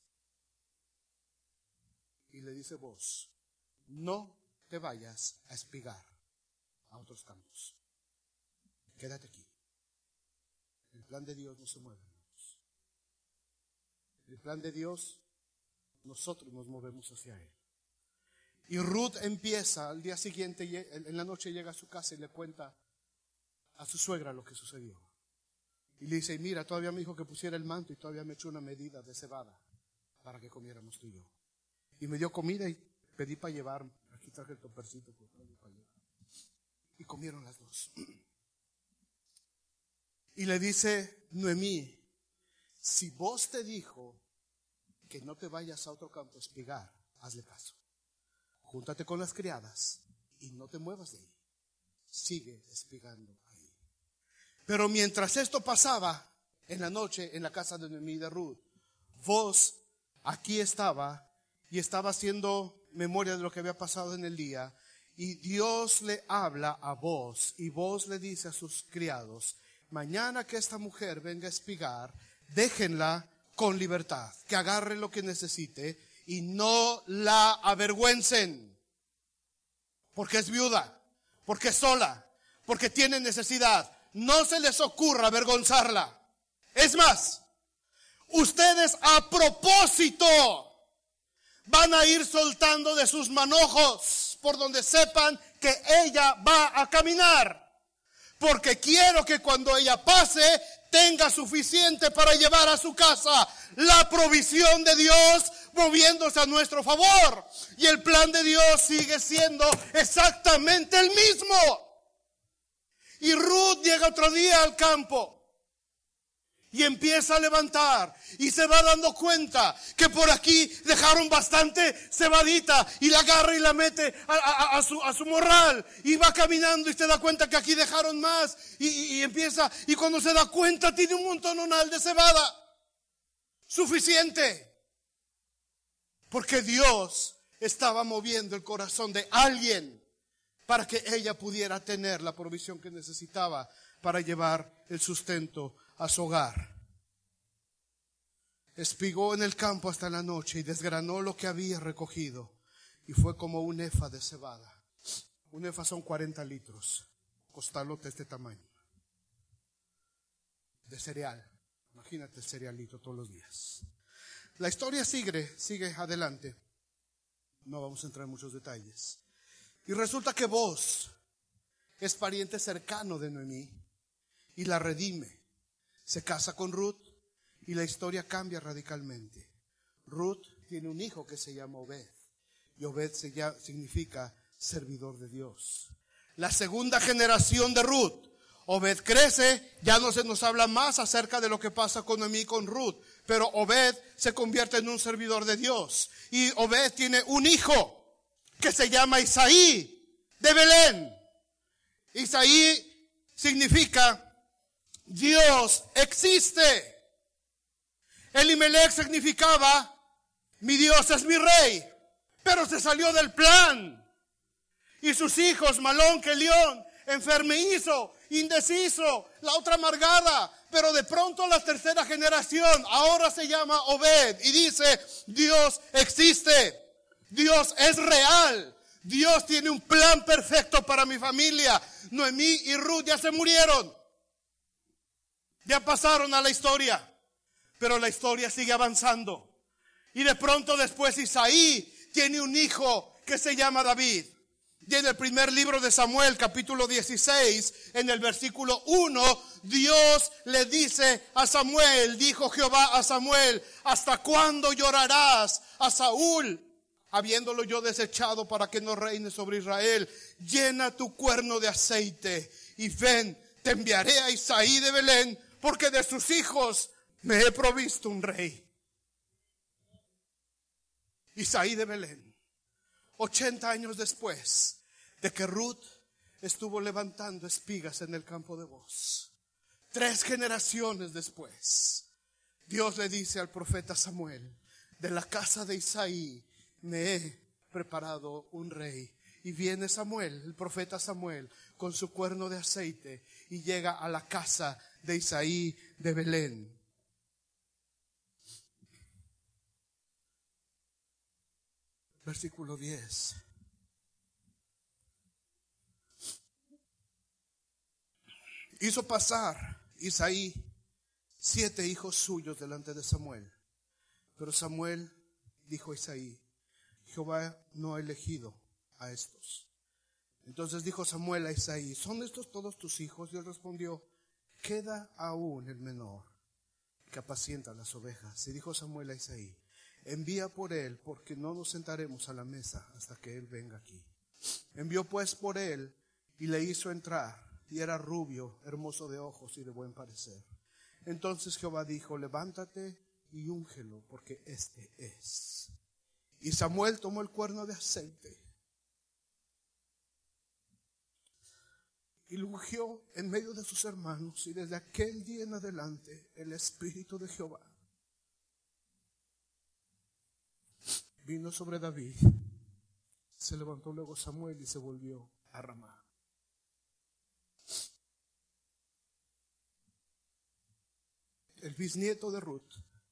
Y le dice Boaz, no te vayas a espigar a otros campos. Quédate aquí. El plan de Dios no se mueve, hermanos. El plan de Dios, nosotros nos movemos hacia Él. Y Ruth empieza, al día siguiente, en la noche llega a su casa y le cuenta a su suegra lo que sucedió. Y le dice, mira, todavía me dijo que pusiera el manto y todavía me echó una medida de cebada para que comiéramos tú y yo. Y me dio comida y pedí para llevar, aquí traje el topercito para llevar. Y comieron las dos. Y le dice Noemí, si vos te dijo que no te vayas a otro campo a espigar, hazle caso. Júntate con las criadas y no te muevas de ahí. Sigue espigando ahí. Pero mientras esto pasaba, en la noche, en la casa de Noemí y de Ruth, Boaz aquí estaba y estaba haciendo memoria de lo que había pasado en el día. Y Dios le habla a Booz, y Booz le dice a sus criados: mañana que esta mujer venga a espigar, déjenla con libertad, que agarre lo que necesite y no la avergüencen, porque es viuda, porque es sola, porque tiene necesidad. No se les ocurra avergonzarla. Es más, ustedes a propósito van a ir soltando de sus manojos por donde sepan que ella va a caminar, porque quiero que cuando ella pase tenga suficiente para llevar a su casa. La provisión de Dios moviéndose a nuestro favor, y el plan de Dios sigue siendo exactamente el mismo. Y Ruth llega otro día al campo y empieza a levantar, y se va dando cuenta que por aquí dejaron bastante cebadita, y la agarra y la mete a su morral, y va caminando y se da cuenta que aquí dejaron más, y empieza, y cuando se da cuenta tiene un montononal de cebada suficiente, porque Dios estaba moviendo el corazón de alguien para que ella pudiera tener la provisión que necesitaba para llevar el sustento a su hogar. Espigó en el campo hasta la noche y desgranó lo que había recogido, y fue como un efa de cebada. Un efa son 40 litros, costalote de este tamaño, de cereal. Imagínate el cerealito todos los días. La historia sigue adelante. No vamos a entrar en muchos detalles. Y resulta que Booz es pariente cercano de Noemí y la redime. Se casa con Ruth y la historia cambia radicalmente. Ruth tiene un hijo que se llama Obed, y Obed significa servidor de Dios. La segunda generación de Ruth, Obed crece, ya no se nos habla más acerca de lo que pasa con Noemí y con Ruth, pero Obed se convierte en un servidor de Dios, y Obed tiene un hijo que se llama Isaí de Belén. Isaí significa Dios existe. Elimelech significaba mi Dios es mi rey, pero se salió del plan. Y sus hijos, Malón, Kelión, enfermizo, indeciso, la otra amargada, pero de pronto la tercera generación ahora se llama Obed y dice: Dios existe, Dios es real, Dios tiene un plan perfecto para mi familia. Noemí y Ruth ya se murieron, ya pasaron a la historia, pero la historia sigue avanzando. Y de pronto después Isaí tiene un hijo que se llama David. Y en el primer libro de Samuel, capítulo 16, en el versículo 1, Dios le dice a Samuel, dijo Jehová a Samuel: ¿hasta cuándo llorarás a Saúl, habiéndolo yo desechado para que no reine sobre Israel? Llena tu cuerno de aceite y ven, te enviaré a Isaí de Belén, porque de sus hijos me he provisto un rey. Isaí de Belén. 80 años después de que Ruth estuvo levantando espigas en el campo de Booz, 3 generaciones después, Dios le dice al profeta Samuel: de la casa de Isaí me he preparado un rey. Y viene Samuel, el profeta Samuel, con su cuerno de aceite, y llega a la casa de Isaí de Belén. Versículo 10. Hizo pasar Isaí 7 hijos suyos delante de Samuel. Pero Samuel dijo a Isaí: Jehová no ha elegido a estos. Entonces dijo Samuel a Isaí: ¿son estos todos tus hijos? Y él respondió: queda aún el menor, que apacienta las ovejas. Y dijo Samuel a Isaí: envía por él, porque no nos sentaremos a la mesa hasta que él venga aquí. Envió pues por él y le hizo entrar, y era rubio, hermoso de ojos y de buen parecer. Entonces Jehová dijo: levántate y úngelo, porque este es. Y Samuel tomó el cuerno de aceite y lo ungió en medio de sus hermanos, y desde aquel día en adelante el Espíritu de Jehová vino sobre David, Se levantó luego Samuel y se volvió a Ramá. El bisnieto de Ruth,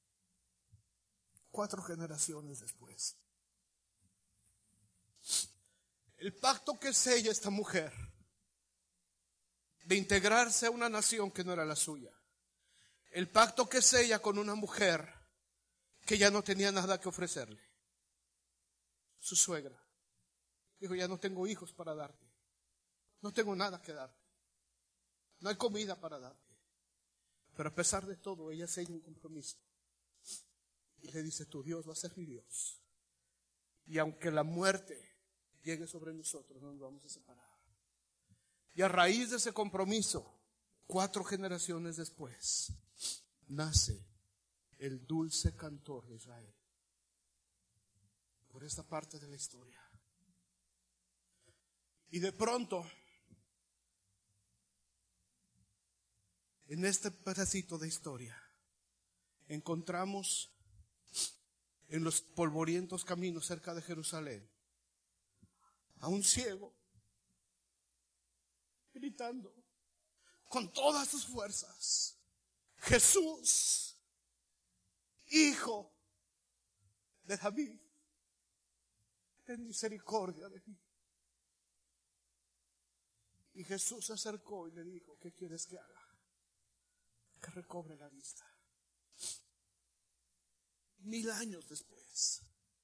4 generaciones después. El pacto que sella esta mujer de integrarse a una nación que no era la suya. El pacto que sella con una mujer que ya no tenía nada que ofrecerle. Su suegra dijo: ya no tengo hijos para darte. No tengo nada que darte. No hay comida para darte. Pero a pesar de todo, ella sella un compromiso. Y le dice: tu Dios va a ser mi Dios. Y aunque la muerte llegue sobre nosotros, no nos vamos a separar. Y a raíz de ese compromiso, 4 generaciones después, nace el dulce cantor de Israel. Por esta parte de la historia. Y de pronto, en este pedacito de historia, encontramos en los polvorientos caminos cerca de Jerusalén a un ciego gritando con todas sus fuerzas: Jesús, Hijo de David, ten misericordia de mí. Y Jesús se acercó y le dijo: ¿qué quieres que haga? Que recobre la vista. 1000 años después,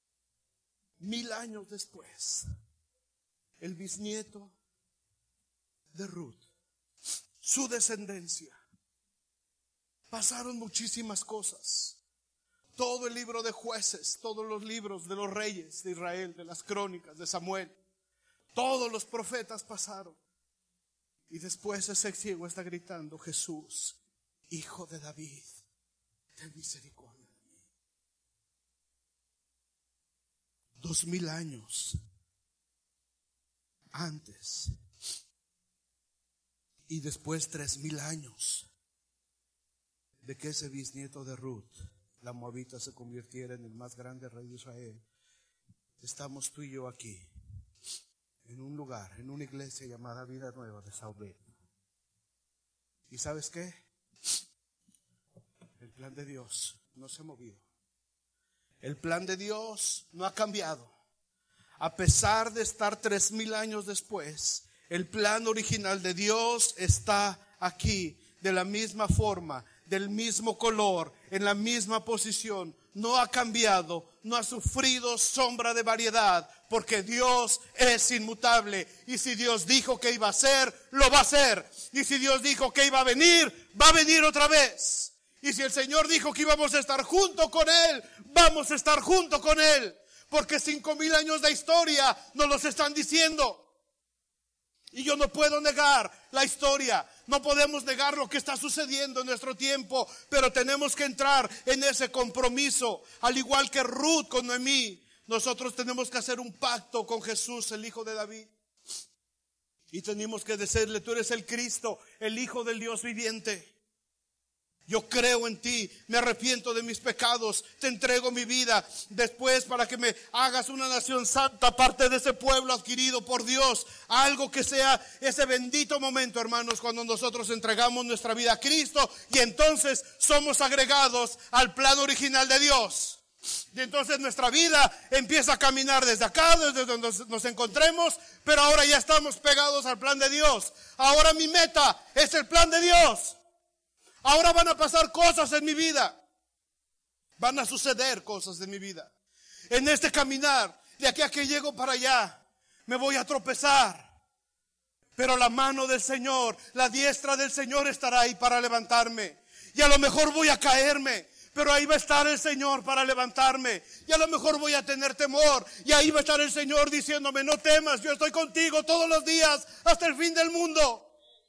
el bisnieto de Ruth, su descendencia, pasaron muchísimas cosas. Todo el libro de Jueces, todos los libros de los reyes de Israel, de las crónicas de Samuel, todos los profetas pasaron. Y después ese ciego está gritando: Jesús, Hijo de David, ten misericordia de mí. 2000 años antes. Y después 3000 años de que ese bisnieto de Ruth, la moabita, se convirtiera en el más grande rey de Israel, estamos tú y yo aquí, en un lugar, en una iglesia llamada Vida Nueva de South Bend. ¿Y sabes qué? El plan de Dios no se ha movido. El plan de Dios no ha cambiado. A pesar de estar 3000 años después, el plan original de Dios está aquí, de la misma forma, del mismo color, en la misma posición. No ha cambiado, no ha sufrido sombra de variedad, porque Dios es inmutable. Y si Dios dijo que iba a hacer, lo va a hacer. Y si Dios dijo que iba a venir otra vez. Y si el Señor dijo que íbamos a estar junto con Él, vamos a estar junto con Él. Porque 5000 años de historia nos los están diciendo. Y yo no puedo negar la historia, no podemos negar lo que está sucediendo en nuestro tiempo, pero tenemos que entrar en ese compromiso, al igual que Ruth con Noemí. Nosotros tenemos que hacer un pacto con Jesús, el Hijo de David. Y tenemos que decirle: tú eres el Cristo, el Hijo del Dios viviente. Yo creo en ti, me arrepiento de mis pecados, te entrego mi vida después para que me hagas una nación santa, parte de ese pueblo adquirido por Dios. Algo que sea ese bendito momento, hermanos, cuando nosotros entregamos nuestra vida a Cristo y entonces somos agregados al plan original de Dios. Y entonces nuestra vida empieza a caminar desde acá, desde donde nos encontremos, pero ahora ya estamos pegados al plan de Dios. Ahora mi meta es el plan de Dios. Ahora van a pasar cosas en mi vida. Van a suceder cosas en mi vida. En este caminar, de aquí a que llego para allá, me voy a tropezar. Pero la mano del Señor, la diestra del Señor estará ahí para levantarme. Y a lo mejor voy a caerme, pero ahí va a estar el Señor para levantarme. Y a lo mejor voy a tener temor, y ahí va a estar el Señor diciéndome: no temas, yo estoy contigo todos los días hasta el fin del mundo.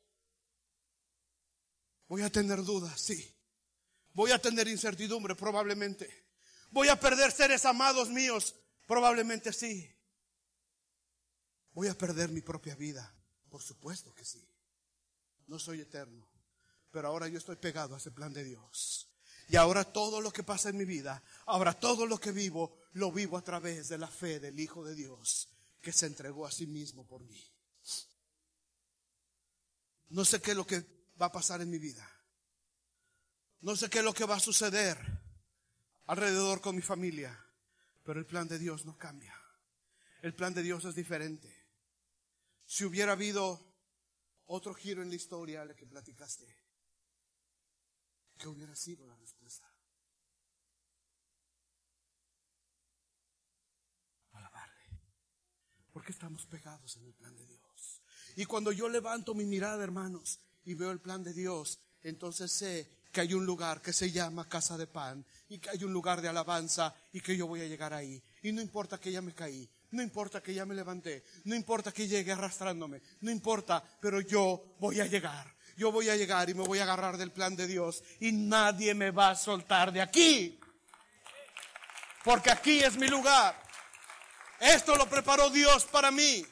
Voy a tener dudas, sí. Voy a tener incertidumbre, probablemente. Voy a perder seres amados míos, probablemente sí. Voy a perder mi propia vida, por supuesto que sí. No soy eterno, pero ahora yo estoy pegado a ese plan de Dios. Y ahora todo lo que pasa en mi vida, ahora todo lo que vivo, lo vivo a través de la fe del Hijo de Dios, que se entregó a sí mismo por mí. No sé qué es lo que va a pasar en mi vida. No sé qué es lo que va a suceder alrededor con mi familia. Pero el plan de Dios no cambia. El plan de Dios es diferente. Si hubiera habido otro giro en la historia, la que platicaste, ¿qué hubiera sido la respuesta? Alabarle. Porque estamos pegados en el plan de Dios. Y cuando yo levanto mi mirada, hermanos, y veo el plan de Dios, entonces sé que hay un lugar que se llama Casa de Pan, y que hay un lugar de alabanza, y que yo voy a llegar ahí. Y no importa que ya me caí, no importa que ya me levanté, no importa que llegue arrastrándome, no importa, pero yo voy a llegar. Yo voy a llegar y me voy a agarrar del plan de Dios, y nadie me va a soltar de aquí. Porque aquí es mi lugar. Esto lo preparó Dios para mí.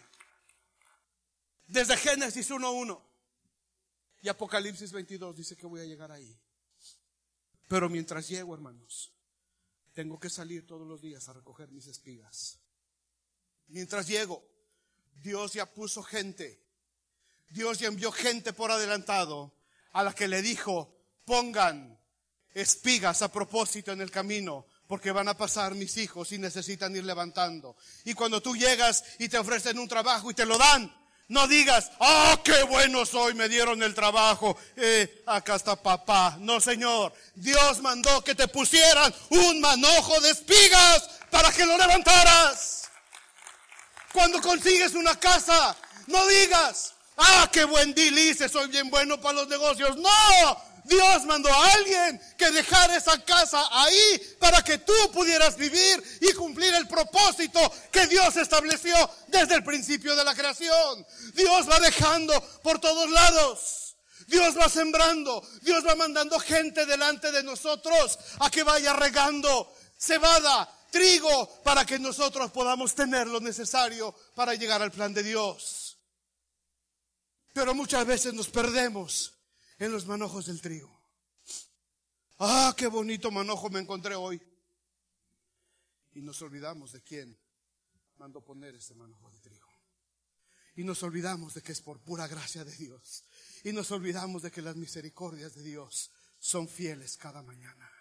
Desde Génesis 1:1 y Apocalipsis 22 dice que voy a llegar ahí. Pero mientras llego, hermanos, tengo que salir todos los días a recoger mis espigas. Mientras llego, Dios ya puso gente. Dios ya envió gente por adelantado a la que le dijo: pongan espigas a propósito en el camino, porque van a pasar mis hijos y necesitan ir levantando. Y cuando tú llegas y te ofrecen un trabajo y te lo dan, no digas: ¡ah, qué bueno soy! Me dieron el trabajo. Acá está papá. No, Señor. Dios mandó que te pusieran un manojo de espigas para que lo levantaras. Cuando consigues una casa, no digas: ¡ah, qué buen deal hice! Soy bien bueno para los negocios. ¡No! Dios mandó a alguien que dejara esa casa ahí para que tú pudieras vivir y cumplir el propósito que Dios estableció desde el principio de la creación. Dios va dejando por todos lados. Dios va sembrando. Dios va mandando gente delante de nosotros a que vaya regando cebada, trigo, para que nosotros podamos tener lo necesario para llegar al plan de Dios. Pero muchas veces nos perdemos en los manojos del trigo. ¡Ah, qué bonito manojo me encontré hoy! Y nos olvidamos de quién mandó poner ese manojo de trigo. Y nos olvidamos de que es por pura gracia de Dios. Y nos olvidamos de que las misericordias de Dios son fieles cada mañana.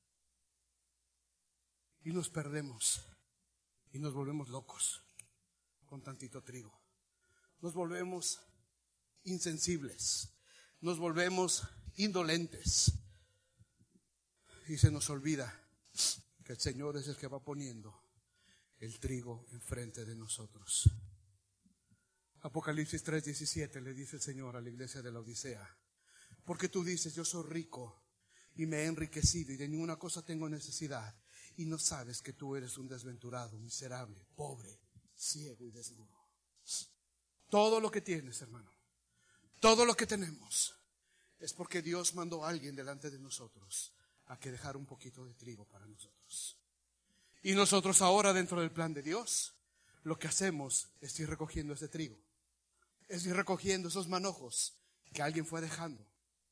Y nos perdemos y nos volvemos locos con tantito trigo. Nos volvemos insensibles. Nos volvemos indolentes y se nos olvida que el Señor es el que va poniendo el trigo enfrente de nosotros. Apocalipsis 3:17 le dice el Señor a la iglesia de la Odisea: porque tú dices: yo soy rico y me he enriquecido y de ninguna cosa tengo necesidad, y no sabes que tú eres un desventurado, miserable, pobre, ciego y desnudo. Todo lo que tienes, hermano, todo lo que tenemos, es porque Dios mandó a alguien delante de nosotros a que dejara un poquito de trigo para nosotros. Y nosotros ahora, dentro del plan de Dios, lo que hacemos es ir recogiendo ese trigo, es ir recogiendo esos manojos que alguien fue dejando.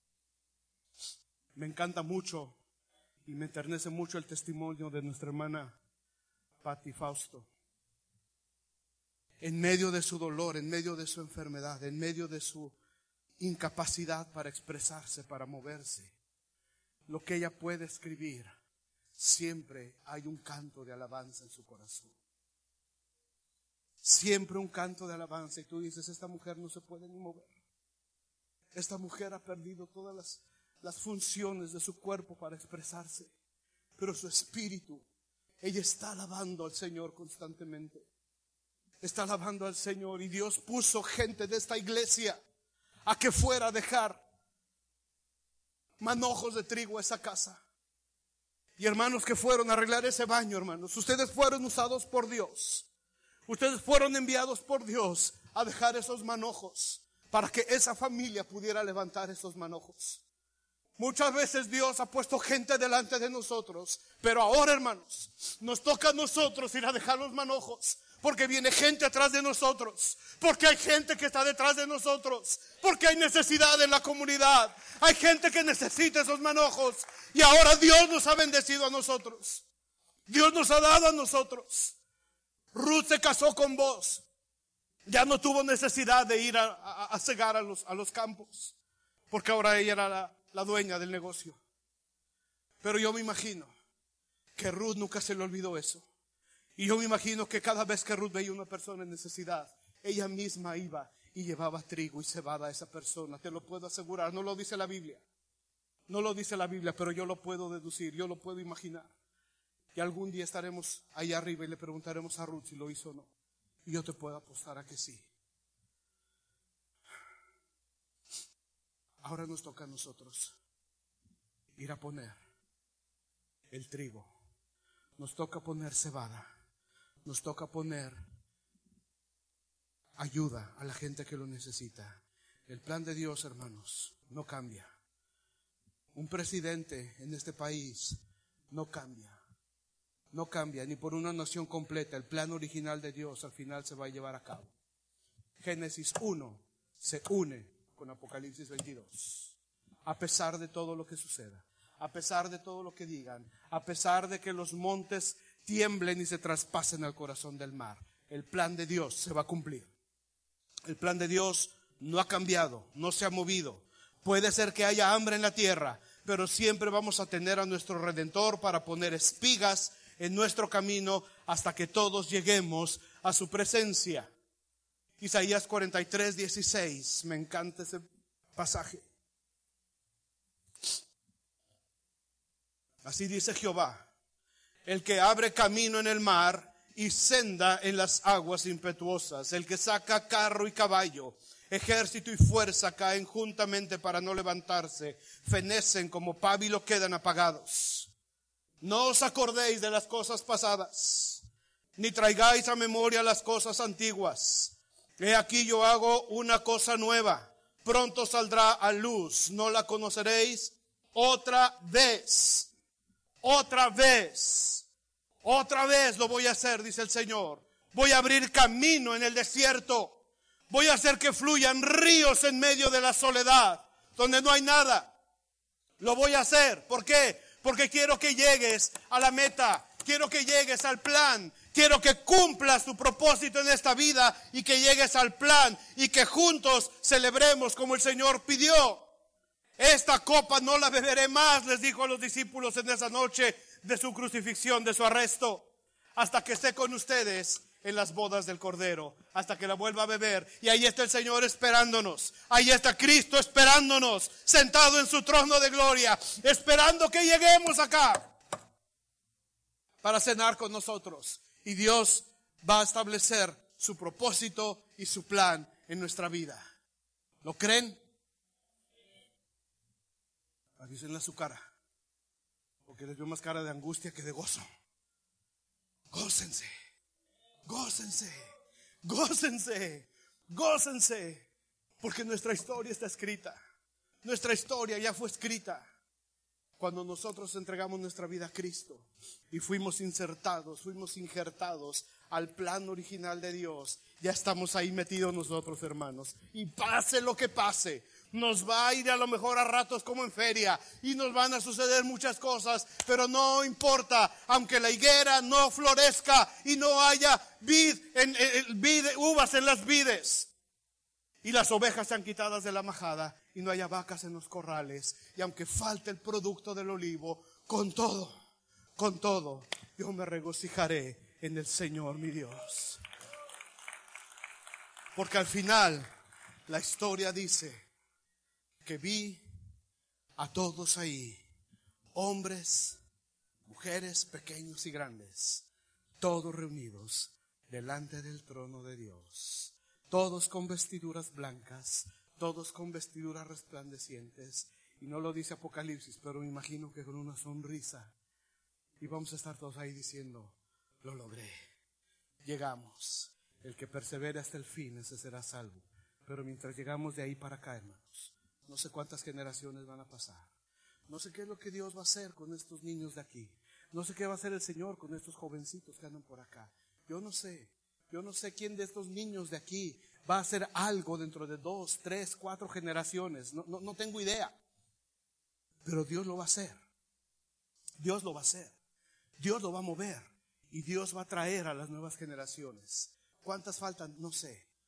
Me encanta mucho y me enternece mucho el testimonio de nuestra hermana Patti Fausto. En medio de su dolor, en medio de su enfermedad, en medio de su incapacidad para expresarse, para moverse, lo que ella puede escribir, siempre hay un canto de alabanza en su corazón. Siempre un canto de alabanza. Y tú dices: esta mujer no se puede ni mover. Esta mujer ha perdido todas las funciones de su cuerpo para expresarse, pero su espíritu, ella está alabando al Señor constantemente. Está alabando al Señor, y Dios puso gente de esta iglesia a que fuera a dejar manojos de trigo a esa casa. Y hermanos que fueron a arreglar ese baño, hermanos, ustedes fueron usados por Dios. Ustedes fueron enviados por Dios a dejar esos manojos para que esa familia pudiera levantar esos manojos. Muchas veces Dios ha puesto gente delante de nosotros, pero ahora, hermanos, nos toca a nosotros ir a dejar los manojos, porque viene gente atrás de nosotros, porque hay gente que está detrás de nosotros, porque hay necesidad en la comunidad, hay gente que necesita esos manojos, y ahora Dios nos ha bendecido a nosotros. Dios nos ha dado a nosotros. Ruth se casó con Boaz, Ya no tuvo necesidad de ir a cegar a los campos, porque ahora ella era la dueña del negocio. Pero yo me imagino que Ruth nunca se le olvidó eso. Y yo me imagino que cada vez que Ruth veía una persona en necesidad, ella misma iba y llevaba trigo y cebada a esa persona. Te lo puedo asegurar, no lo dice la Biblia. No lo dice la Biblia, pero yo lo puedo deducir, yo lo puedo imaginar. Y algún día estaremos ahí arriba y le preguntaremos a Ruth si lo hizo o no. Y yo te puedo apostar a que sí. Ahora nos toca a nosotros ir a poner el trigo. Nos toca poner cebada. Nos toca poner ayuda a la gente que lo necesita. El plan de Dios, hermanos, no cambia. Un presidente en este país no cambia. No cambia ni por una nación completa. El plan original de Dios al final se va a llevar a cabo. Génesis 1 se une con Apocalipsis 22. A pesar de todo lo que suceda, a pesar de todo lo que digan, a pesar de que los montes tiemblen y se traspasen al corazón del mar, el plan de Dios se va a cumplir. El plan de Dios no ha cambiado, no se ha movido. Puede ser que haya hambre en la tierra, pero siempre vamos a tener a nuestro Redentor para poner espigas en nuestro camino hasta que todos lleguemos a su presencia. Isaías 43:16, me encanta ese pasaje. Así dice Jehová, el que abre camino en el mar y senda en las aguas impetuosas, el que saca carro y caballo, ejército y fuerza caen juntamente para no levantarse, fenecen como pábilo, quedan apagados. No os acordéis de las cosas pasadas, ni traigáis a memoria las cosas antiguas. He aquí yo hago una cosa nueva, pronto saldrá a luz, ¿no la conoceréis? Otra vez lo voy a hacer, dice el Señor. Voy a abrir camino en el desierto. Voy a hacer que fluyan ríos en medio de la soledad, donde no hay nada. Lo voy a hacer. ¿Por qué? Porque quiero que llegues a la meta. Quiero que llegues al plan. Quiero que cumplas tu propósito en esta vida y que llegues al plan y que juntos celebremos como el Señor pidió. Esta copa no la beberé más, les dijo a los discípulos en esa noche de su crucifixión, de su arresto, hasta que esté con ustedes en las bodas del Cordero, hasta que la vuelva a beber. Y ahí está el Señor esperándonos. Ahí está Cristo esperándonos, sentado en su trono de gloria, esperando que lleguemos acá para cenar con nosotros. Y Dios va a establecer su propósito y su plan en nuestra vida. ¿Lo creen? Avísenle a su cara, porque les veo más cara de angustia que de gozo. Gócense, gócense, gócense, gócense, porque nuestra historia está escrita. Nuestra historia ya fue escrita cuando nosotros entregamos nuestra vida a Cristo y fuimos injertados al plan original de Dios. Ya estamos ahí metidos nosotros, hermanos, y pase lo que pase, nos va a ir a lo mejor a ratos como en feria y nos van a suceder muchas cosas, pero no importa, aunque la higuera no florezca y no haya uvas en las vides y las ovejas sean quitadas de la majada y no haya vacas en los corrales, y aunque falte el producto del olivo, con todo, yo me regocijaré en el Señor mi Dios. Porque al final la historia dice que vi a todos ahí, hombres, mujeres, pequeños y grandes, todos reunidos delante del trono de Dios, todos con vestiduras blancas, todos con vestiduras resplandecientes. Y no lo dice Apocalipsis, pero me imagino que con una sonrisa. Y vamos a estar todos ahí diciendo, lo logré, llegamos. El que persevere hasta el fin, ese será salvo. Pero mientras llegamos de ahí para acá, hermanos, no sé cuántas generaciones van a pasar. No sé qué es lo que Dios va a hacer con estos niños de aquí. No sé qué va a hacer el Señor con estos jovencitos que andan por acá. Yo no sé quién de estos niños de aquí va a hacer algo dentro de 2, 3, 4 generaciones. No tengo idea. Pero Dios lo va a hacer. Dios lo va a hacer. Dios lo va a mover. Y Dios va a traer a las nuevas generaciones. ¿Cuántas faltan? No sé.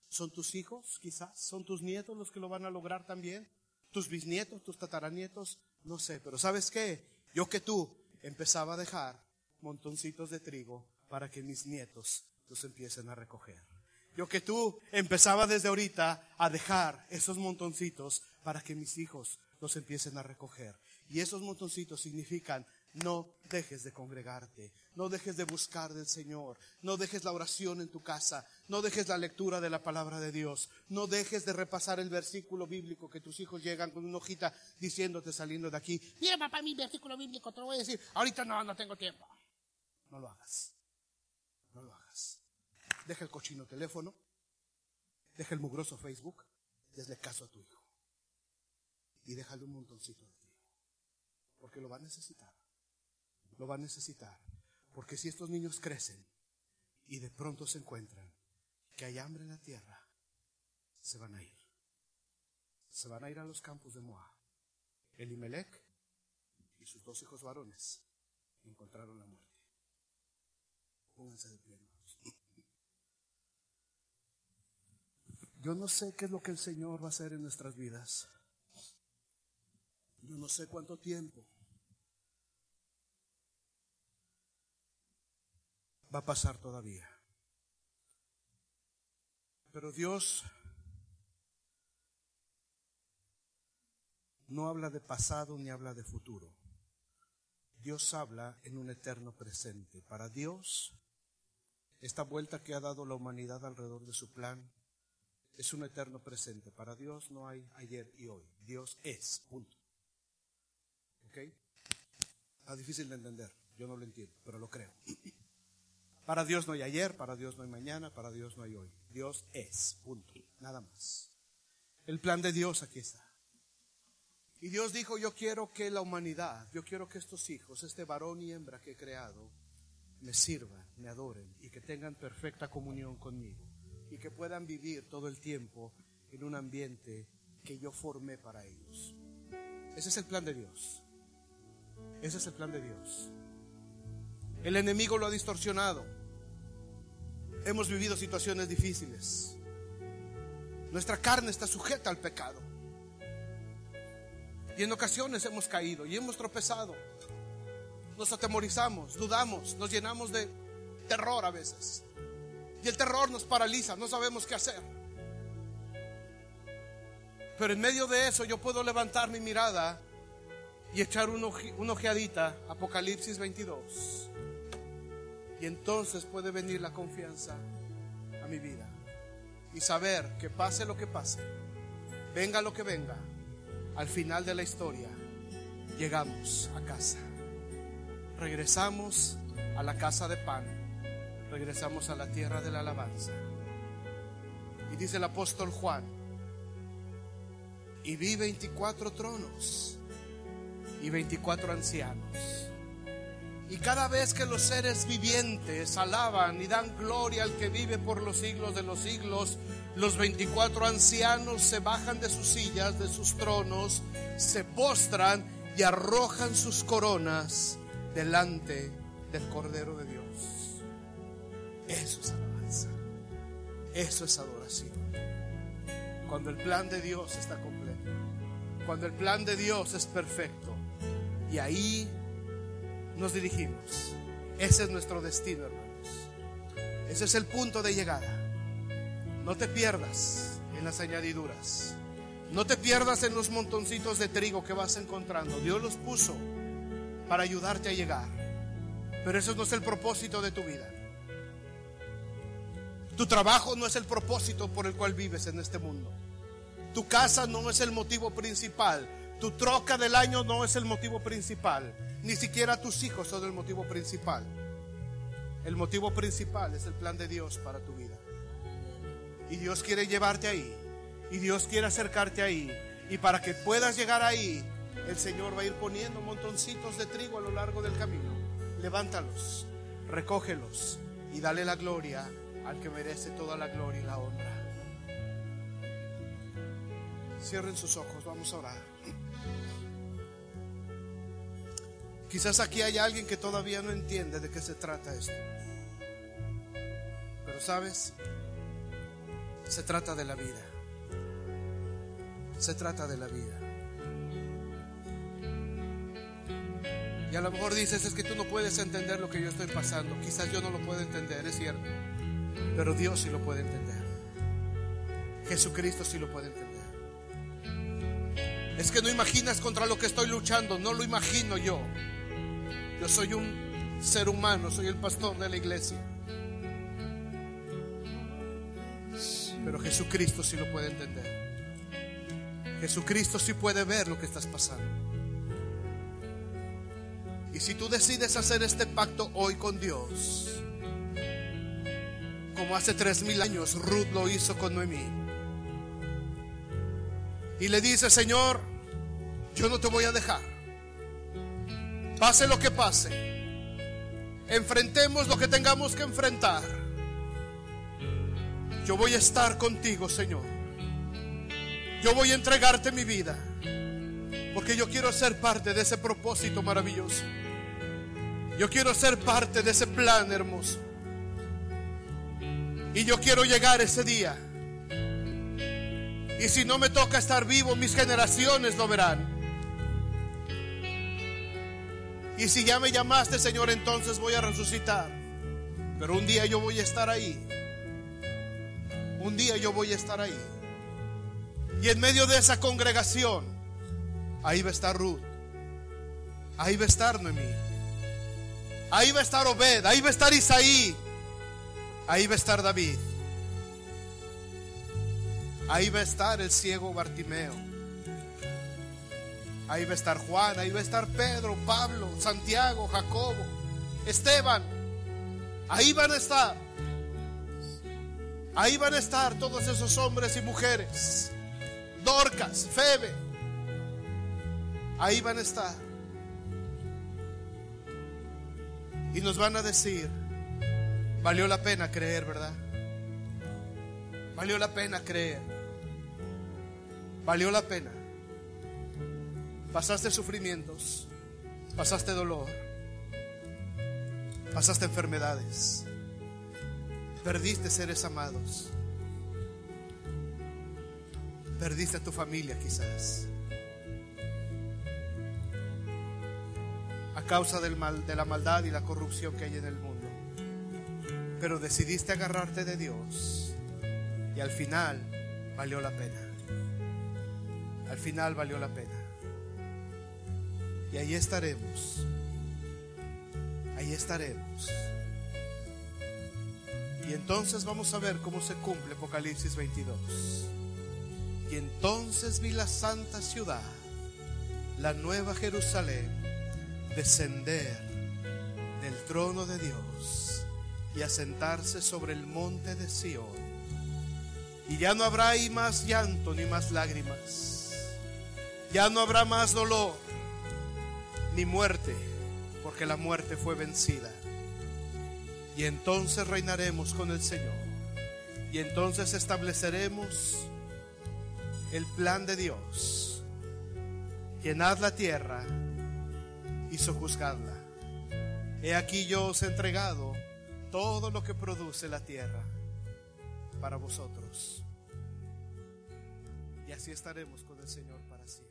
¿Son tus hijos quizás? ¿Son tus nietos los que lo van a lograr también? ¿Tus bisnietos, tus tataranietos? No sé, pero ¿sabes qué? Yo que tú empezaba a dejar montoncitos de trigo para que mis nietos los empiecen a recoger. Yo que tú empezaba desde ahorita a dejar esos montoncitos para que mis hijos los empiecen a recoger. Y esos montoncitos significan: no dejes de congregarte, no dejes de buscar del Señor, no dejes la oración en tu casa, no dejes la lectura de la palabra de Dios, no dejes de repasar el versículo bíblico que tus hijos llegan con una hojita diciéndote saliendo de aquí: mira papá, mi versículo bíblico, te lo voy a decir, ahorita no tengo tiempo. No lo hagas, no lo hagas. Deja el cochino teléfono, deja el mugroso Facebook, y hazle caso a tu hijo. Y déjale un montoncito de trigo, porque lo va a necesitar. Lo va a necesitar, porque si estos niños crecen y de pronto se encuentran que hay hambre en la tierra, se van a ir. Se van a ir a los campos de Moab. Elimelec y sus 2 hijos varones encontraron la muerte. Pónganse de pie, hermanos. Yo no sé qué es lo que el Señor va a hacer en nuestras vidas. Yo no sé cuánto tiempo va a pasar todavía. Pero Dios no habla de pasado ni habla de futuro. Dios habla en un eterno presente. Para Dios, esta vuelta que ha dado la humanidad alrededor de su plan es un eterno presente. Para Dios no hay ayer y hoy. Dios es, punto. ¿Ok? Está difícil de entender. Yo no lo entiendo, pero lo creo. Para Dios no hay ayer, para Dios no hay mañana, para Dios no hay hoy. Dios es, punto, nada más. El plan de Dios aquí está. Y Dios dijo: yo quiero que la humanidad, yo quiero que estos hijos, este varón y hembra que he creado, me sirvan, me adoren y que tengan perfecta comunión conmigo y que puedan vivir todo el tiempo en un ambiente que yo formé para ellos. Ese es el plan de Dios. Ese es el plan de Dios. El enemigo lo ha distorsionado. Hemos vivido situaciones difíciles. Nuestra carne está sujeta al pecado. Y en ocasiones hemos caído y hemos tropezado. Nos atemorizamos, dudamos, nos llenamos de terror a veces. Y el terror nos paraliza, no sabemos qué hacer. Pero en medio de eso yo puedo levantar mi mirada y echar una ojeadita, Apocalipsis 22. Y entonces puede venir la confianza a mi vida. Y saber que pase lo que pase, venga lo que venga, al final de la historia llegamos a casa. Regresamos a la casa de pan. Regresamos a la tierra de la alabanza. Y dice el apóstol Juan: y vi 24 tronos y 24 ancianos. Y cada vez que los seres vivientes alaban y dan gloria al que vive por los siglos de los siglos, los 24 ancianos se bajan de sus sillas, de sus tronos, se postran y arrojan sus coronas delante del Cordero de Dios. Eso es alabanza. Eso es adoración. Cuando el plan de Dios está completo, cuando el plan de Dios es perfecto, y ahí nos dirigimos. Ese es nuestro destino, hermanos. Ese es el punto de llegada. No te pierdas en las añadiduras. No te pierdas en los montoncitos de trigo que vas encontrando. Dios los puso para ayudarte a llegar, pero eso no es el propósito de tu vida. Tu trabajo no es el propósito por el cual vives en este mundo. Tu casa no es el motivo principal. Tu troca del año no es el motivo principal. Ni siquiera tus hijos son el motivo principal. El motivo principal es el plan de Dios para tu vida. Y Dios quiere llevarte ahí. Y Dios quiere acercarte ahí. Y para que puedas llegar ahí, el Señor va a ir poniendo montoncitos de trigo a lo largo del camino. Levántalos, recógelos y dale la gloria al que merece toda la gloria y la honra. Cierren sus ojos, vamos a orar. Quizás aquí hay alguien que todavía no entiende de qué se trata esto. Pero sabes, Se trata de la vida. Se trata de la vida. Y a lo mejor dices, es que tú no puedes entender lo que yo estoy pasando. Quizás yo no lo puedo entender, es cierto. Pero Dios sí lo puede entender. Jesucristo sí lo puede entender. Es que no imaginas contra lo que estoy luchando. No lo imagino yo. Yo soy un ser humano, soy el pastor de la iglesia. Pero Jesucristo sí lo puede entender. Jesucristo sí puede ver lo que estás pasando. Y si tú decides hacer este pacto hoy con Dios, como hace 3000 años Ruth lo hizo con Noemí, y le dice, Señor, yo no te voy a dejar. Pase lo que pase, enfrentemos lo que tengamos que enfrentar, yo voy a estar contigo, Señor. Yo voy a entregarte mi vida, porque yo quiero ser parte de ese propósito maravilloso. Yo quiero ser parte de ese plan hermoso. Y yo quiero llegar ese día. Y si no me toca estar vivo, mis generaciones lo verán. Y si ya me llamaste, Señor, entonces voy a resucitar. Pero un día yo voy a estar ahí. Un día yo voy a estar ahí. Y en medio de esa congregación, ahí va a estar Ruth. Ahí va a estar Noemí. Ahí va a estar Obed. Ahí va a estar Isaí. Ahí va a estar David. Ahí va a estar el ciego Bartimeo. Ahí va a estar Juan. Ahí va a estar Pedro, Pablo, Santiago, Jacobo, Esteban. Ahí van a estar. Ahí van a estar todos esos hombres y mujeres. Dorcas, Febe. Ahí van a estar. Y nos van a decir, valió la pena creer, ¿verdad? Valió la pena creer. Valió la pena. Pasaste sufrimientos, pasaste dolor, pasaste enfermedades, perdiste seres amados, perdiste a tu familia quizás, a causa del mal, de la maldad y la corrupción que hay en el mundo. Pero decidiste agarrarte de Dios y al final valió la pena. Al final valió la pena. Y ahí estaremos. Ahí estaremos. Y entonces vamos a ver cómo se cumple Apocalipsis 22. Y entonces vi la santa ciudad, la nueva Jerusalén, descender del trono de Dios y asentarse sobre el monte de Sión. Y ya no habrá ahí más llanto ni más lágrimas. Ya no habrá más dolor ni muerte, porque la muerte fue vencida. Y entonces reinaremos con el Señor. Y entonces estableceremos el plan de Dios. Llenad la tierra y sojuzgadla. He aquí yo os he entregado todo lo que produce la tierra para vosotros. Y así estaremos con el Señor para siempre.